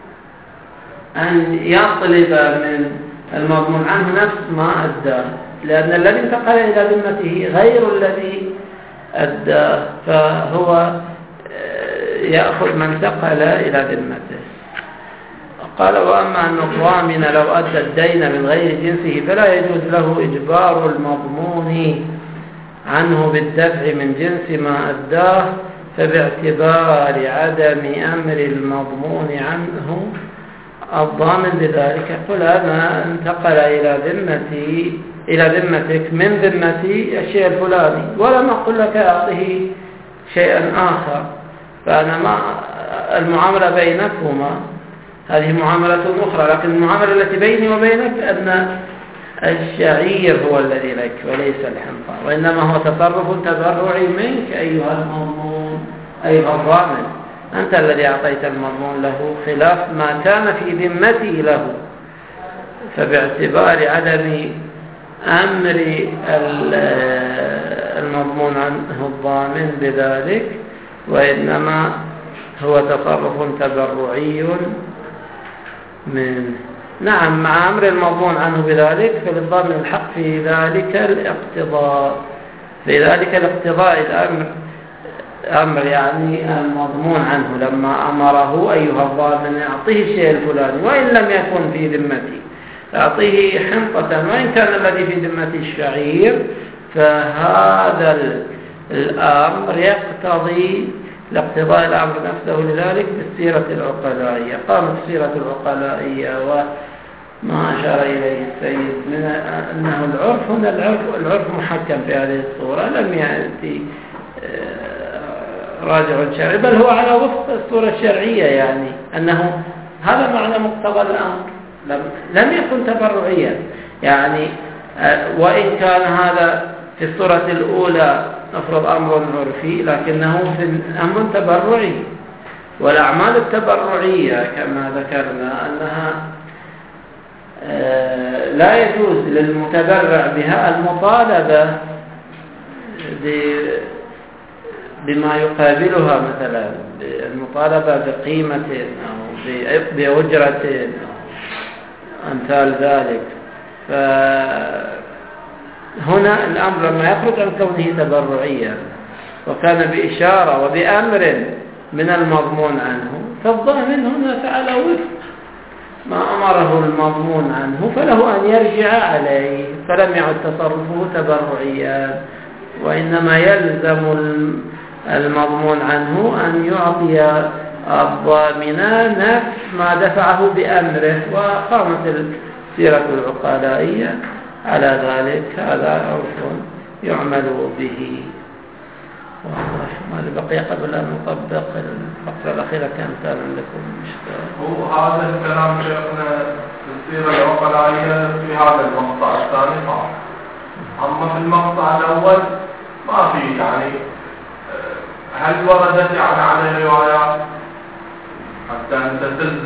أن يطلب من المضمون عنه نفس ما أداه، لأن الذي انتقل إلى ذمته غير الذي أداه، فهو يأخذ من انتقل إلى ذمته. قال: وأما أن الضامن لو أدى الدين من غير جنسه فلا يجوز له إجبار المضمون عنه بالدفع من جنس ما أداه، فباعتبار عدم أمر المضمون عنه الضامن بذلك. قل: أنا انتقل إلى ذمتك من ذمتي الشيء الفلاني، ولم أقل لك أعطه شيئا آخر، فأنا ما المعاملة بينكما هذه معاملة أخرى، لكن المعاملة التي بيني وبينك أن الشعير هو الذي لك وليس الحنطة، وإنما هو تصرف تبرعي منك أيها المضمون أيها الضامن، أنت الذي أعطيت المضمون له خلاف ما كان في ذمتي له. فباعتبار عدم أمر المضمون عنه الضامن بذلك، وإنما هو تصرف تبرعي منه. نعم، مع أمر المضمون عنه بذلك فللضامن الحق في ذلك الاقتضاء. في ذلك الاقتضاء الأمر يعني المضمون عنه لما أمره أيها الضامن أعطيه الشيء الفلاني وإن لم يكن في ذمتي، أعطيه حنطة وإن كان الذي في ذمتي الشعير، فهذا الأمر يقتضي لاقتضاء الأمر نفسه لذلك بالسيرة العقلائية. قامت السيرة العقلائية وما أشار إليه السيد من أنه العرف هنا العرف محكم في هذه الصورة، لم يأتي راجع شرعي، بل هو على وفق الصورة الشرعية، يعني أنه هذا معنى مقتضى الأمر، لم يكن تبرعيا، يعني وإن كان هذا في الصورة الأولى نفرض أمر عرفي، لكنه في أمر تبرعي. والأعمال التبرعية كما ذكرنا أنها لا يجوز للمتبرع بها المطالبة بما يقابلها، مثلا المطالبة بقيمة أو بأجرة أمثال ذلك. فهنا الأمر لما يخرج عن كونه تبرعيا وكان بإشارة وبأمر من المضمون عنه، فالضامن هنا فعل وفق ما أمره المضمون عنه، فله أن يرجع عليه، فلم يعد تصرفه تبرعيا، وإنما يلزم المضمون عنه أن يعطي الضامن نفس ما دفعه بأمره. وقامت السيرة العقلائية على ذلك. هذا عرف يعمل به. ما بقي قبل أن نطبق الفقرة الأخيرة كانت لكم مشكلة. هو هذا الكلام شيخنا في السيرة العقلائية في هذا المقطع الثاني صح، أما في المقطع الأول ما في، يعني هل وردت يعني على روايات حتى أنت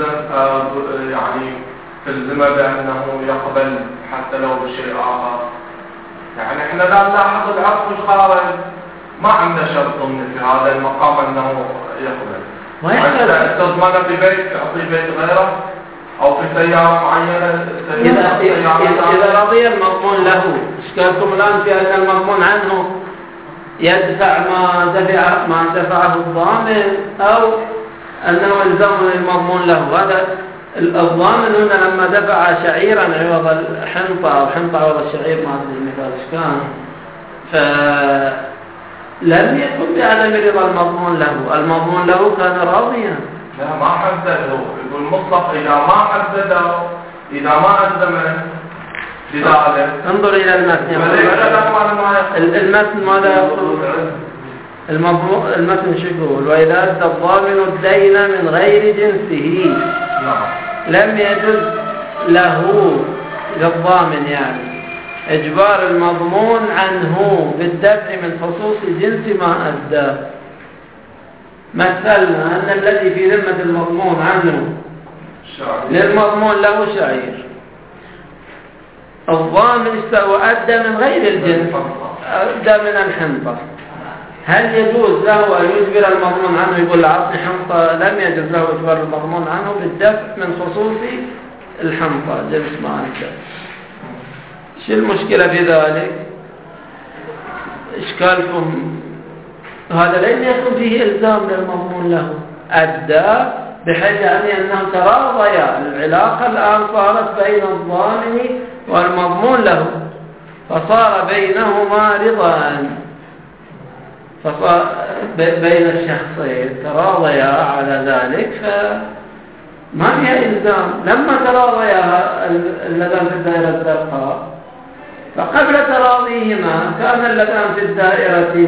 تلزم بأنه يقبل حتى لو بشيء آخر؟ يعني احنا لا نلاحظ العقل الخارج ما عنده شرط في هذا المقام أنه يقبل. وإذا تضمن في بيت تعطي بيت غيره أو في سيارة معينة إذا رضي المضمون له. إشكالكم الآن في أن المضمون عنه يدفع ما دفعه الضامن، أو أنه الزم المضمون له. هذا الضامن هنا لما دفع شعيرا عوض الحنطة أو حنطة عوض الشعير، ما أدري المثال إيش كان، فلم يكن بعدم رضا المضمون له. المضمون له كان راضيا. لا ما حدده، يقول مطلق إذا ما حدده، إذا ما ألزمه انظر إلى المتن. المتن ماذا يقول؟ المتن شو يقول؟ وإذا أدى الضامن الدين من غير جنسه لم يجوز له للضامن يعني إجبار المضمون عنه بالدفع من خصوص جنس ما أدى. مثلنا أن الذي في ذمة المضمون عنه للمضمون له شعير، الضامن أدى من غير الجنس، أدى من الحنطة، هل يجوز له أن يجبر المضمون عنه يقول عطني حنطة؟ لم يجوز له إجبار المضمون عنه بالدفع من خصوص الحنطة جنس ما أدى. شو المشكلة في ذلك؟ إشكالكم هذا لن يكون فيه إلزام للمضمون له، أدى بحيث أنه تراضيا، العلاقة الآن صارت بين الضامن والمضمون له، فصار بينهما رضا، فصار بين الشخصين تراضيا على ذلك، فما فيها إلزام. لما تراضيا اللذان في الدائرة الزرقاء، فقبل تراضيهما كان اللذان في الدائرة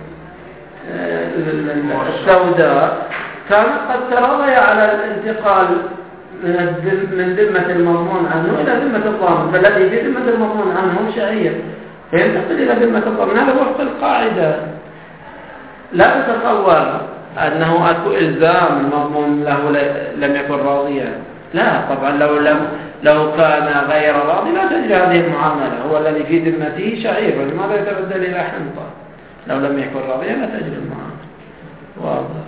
السوداء كان قد تراضيا على الانتقال من ذمة المضمون عنه إلى ذمة الضامن، فالذي في ذمة المضمون عنه شعير فينتقل إلى ذمة الضامن. هذا وفق القاعدة. لا تتصور أنه أكو إلزام المضمون له لم يكن راضيا، لا طبعا، لو كان غير راضي لا تجري هذه المعاملة. هو الذي في ذمته شعير، لماذا يتبدل إلى حنطة؟ لو لم يكن راضيا لا تجري المعاملة. واضح؟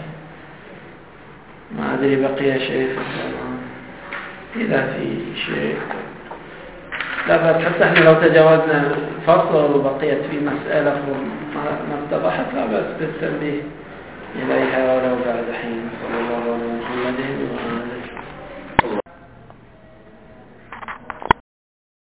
ما أدري بقي شيء في الكلام. إذا في شيء لا بأس، حتى احنا لو تجاوزنا فصل وبقيت في مسألة ما اتضحت لا بأس بالتنبيه إليها ولو بعد حين. صلى الله عليه وسلم.